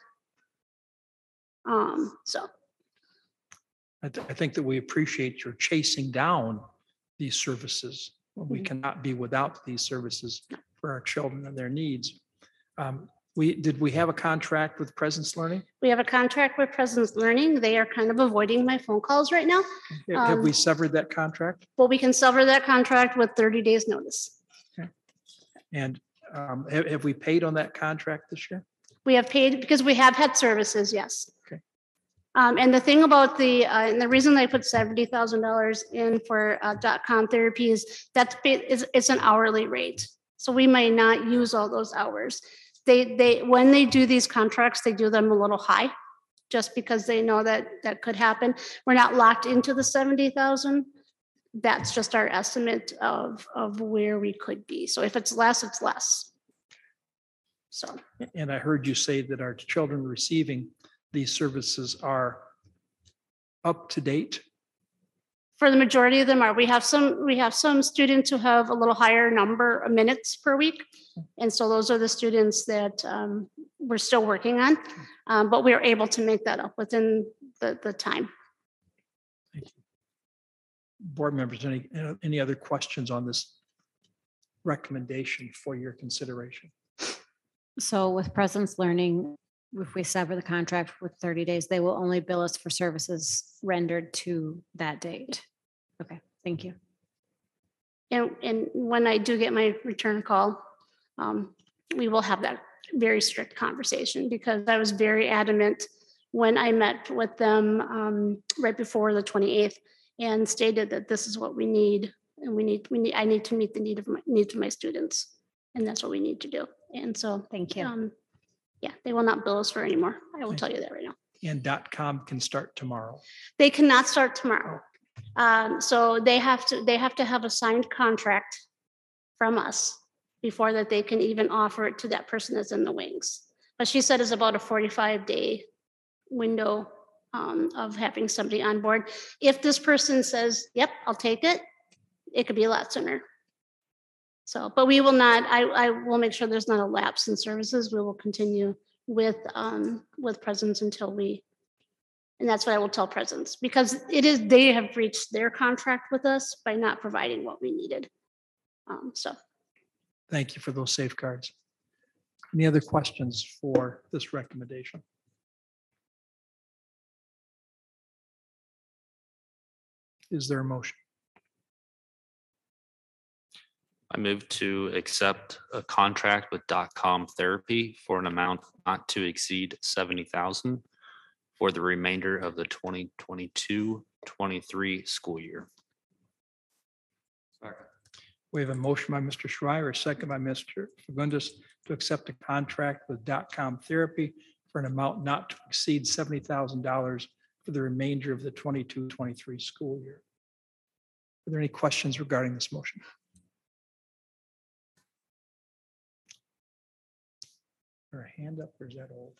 Um, so I, th- I think that we appreciate your chasing down these services. We Mhm. cannot be without these services for our children and their needs. Um, we, did we have a contract with Presence Learning? we have a contract with Presence Learning. They are kind of avoiding my phone calls right now, Have we Um, severed that contract? but we can sever that contract with thirty days notice. And um, have, have we paid on that contract this year? We have paid because we have had services, yes. Okay. Um, and the thing about the, uh, and the reason they put seventy thousand dollars in for uh, dot com therapy is that's, ba- is, it's an hourly rate. So we may not use all those hours. They, they, when they do these contracts, they do them a little high, just because they know that that could happen. We're not locked into the seventy thousand. That's just our estimate of, of where we could be. So if it's less, it's less. So. And I heard you say that our children receiving these services are up to date. For the majority of them are, we have some, we have some students who have a little higher number of minutes per week. And so those are the students that um, we're still working on, um, but we are able to make that up within the, the time. Board members, any, any other questions on this recommendation for your consideration? So with Presence Learning, if we sever the contract with thirty days, they will only bill us for services rendered to that date. Okay, thank you. And, and when I do get my return call, um, we will have that very strict conversation, because I was very adamant when I met with them um, right before the twenty-eighth and stated that this is what we need. And we need, we need, I need to meet the need of my, needs of my students. And that's what we need to do. And so, Thank you. um, yeah, they will not bill us for anymore. I will tell you that right now. And dot com can start tomorrow. They cannot start tomorrow. Um, so they have to, they have to have a signed contract from us before that they can even offer it to that person that's in the wings. But she said it's about a forty-five day window um, of having somebody on board. If this person says, yep, I'll take it, it could be a lot sooner. So, but we will not, I, I will make sure there's not a lapse in services. We will continue with, um, with Presence until we, and that's what I will tell Presence, because it is, they have reached their contract with us by not providing what we needed. Um, so. Thank you for those safeguards. Any other questions for this recommendation? Is there a motion? I move to accept a contract with dot com therapy for an amount not to exceed seventy thousand for the remainder of the twenty twenty-two, twenty-three school year. We have a motion by Mister Schreier, a second by Mister Fagundes to accept a contract with dot com therapy for an amount not to exceed seventy thousand dollars for the remainder of the twenty-two, twenty-three school year. Are there any questions regarding this motion? Or a hand up, or is that old?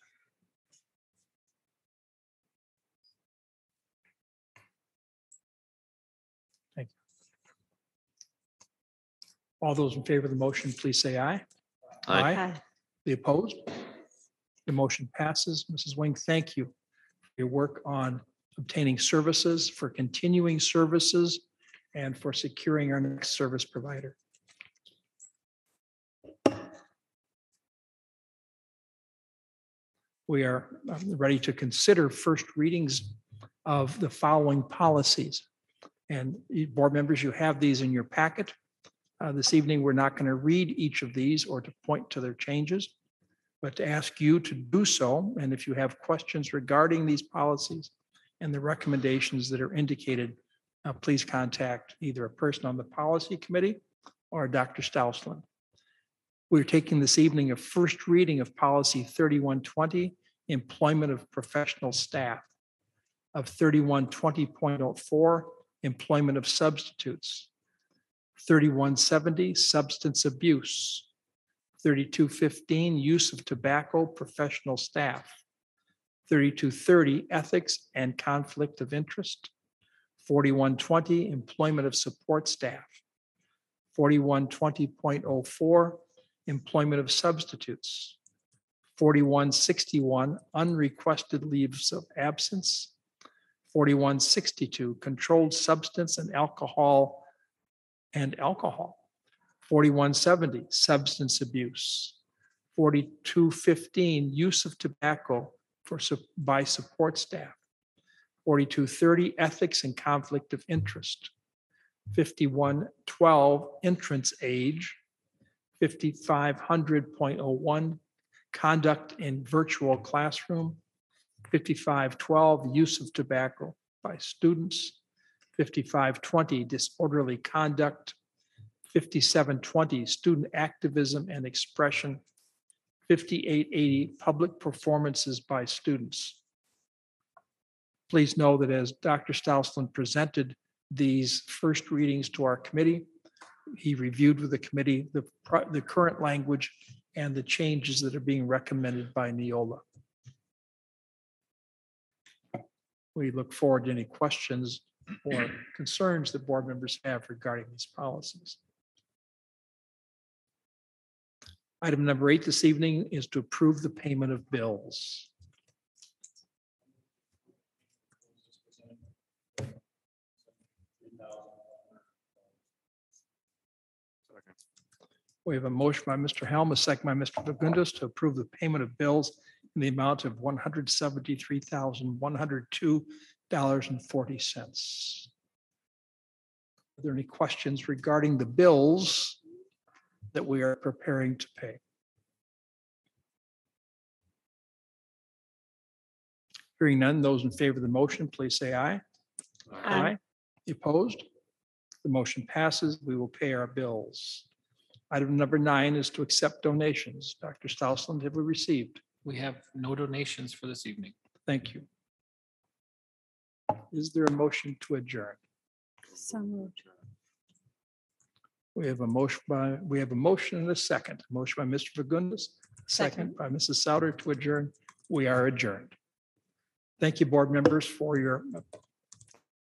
Thank you. All those in favor of the motion, please say aye. Aye. The opposed? The motion passes. Missus Wing, thank you for your work on obtaining services, for continuing services, and for securing our next service provider. We are um, ready to consider first readings of the following policies. And you- board members, you have these in your packet. Uh, This evening, we're not going to read each of these or to point to their changes, but to ask you to do so. And if you have questions regarding these policies and the recommendations that are indicated, uh, please contact either a person on the policy committee or Doctor Stausland. We're taking this evening a first reading of policy thirty-one twenty, employment of professional staff, of thirty-one twenty point oh four, employment of substitutes, thirty-one seventy, substance abuse, thirty-two fifteen, use of tobacco, professional staff, thirty-two thirty, ethics and conflict of interest, forty-one twenty, employment of support staff, forty-one twenty point oh four, employment of substitutes, forty-one sixty-one, unrequested leaves of absence, forty-one sixty-two, controlled substance and alcohol and alcohol, forty-one seventy, substance abuse, forty-two fifteen, use of tobacco for, sup- by support staff, forty-two thirty, ethics and conflict of interest, fifty-one twelve, entrance age, fifty-five hundred point oh one, conduct in virtual classroom, fifty-five twelve, use of tobacco by students, fifty-five twenty, disorderly conduct, fifty-seven twenty, student activism and expression, fifty-eight eighty, public performances by students. Please know that as Doctor Stausland presented these first readings to our committee, he reviewed with the committee the, pro- the current language and the changes that are being recommended by Neola. We look forward to any questions or concerns that board members have regarding these policies. Item number eight this evening is to approve the payment of bills. We have a motion by Mister Helm, a second by Mister Fagundes to approve the payment of bills in the amount of one hundred seventy-three thousand, one hundred two dollars and forty cents. Are there any questions regarding the bills that we are preparing to pay? Hearing none, those in favor of the motion, please say aye. Aye. Opposed? The motion passes. We will pay our bills. Item number nine is to accept donations. Doctor Stausland, have we received? We have no donations for this evening. Thank you. Is there a motion to adjourn? So moved. We have a motion by, we have a motion and a second. Motion by Mister Fagundes, second by Missus Souter to adjourn. We are adjourned. Thank you, board members, for your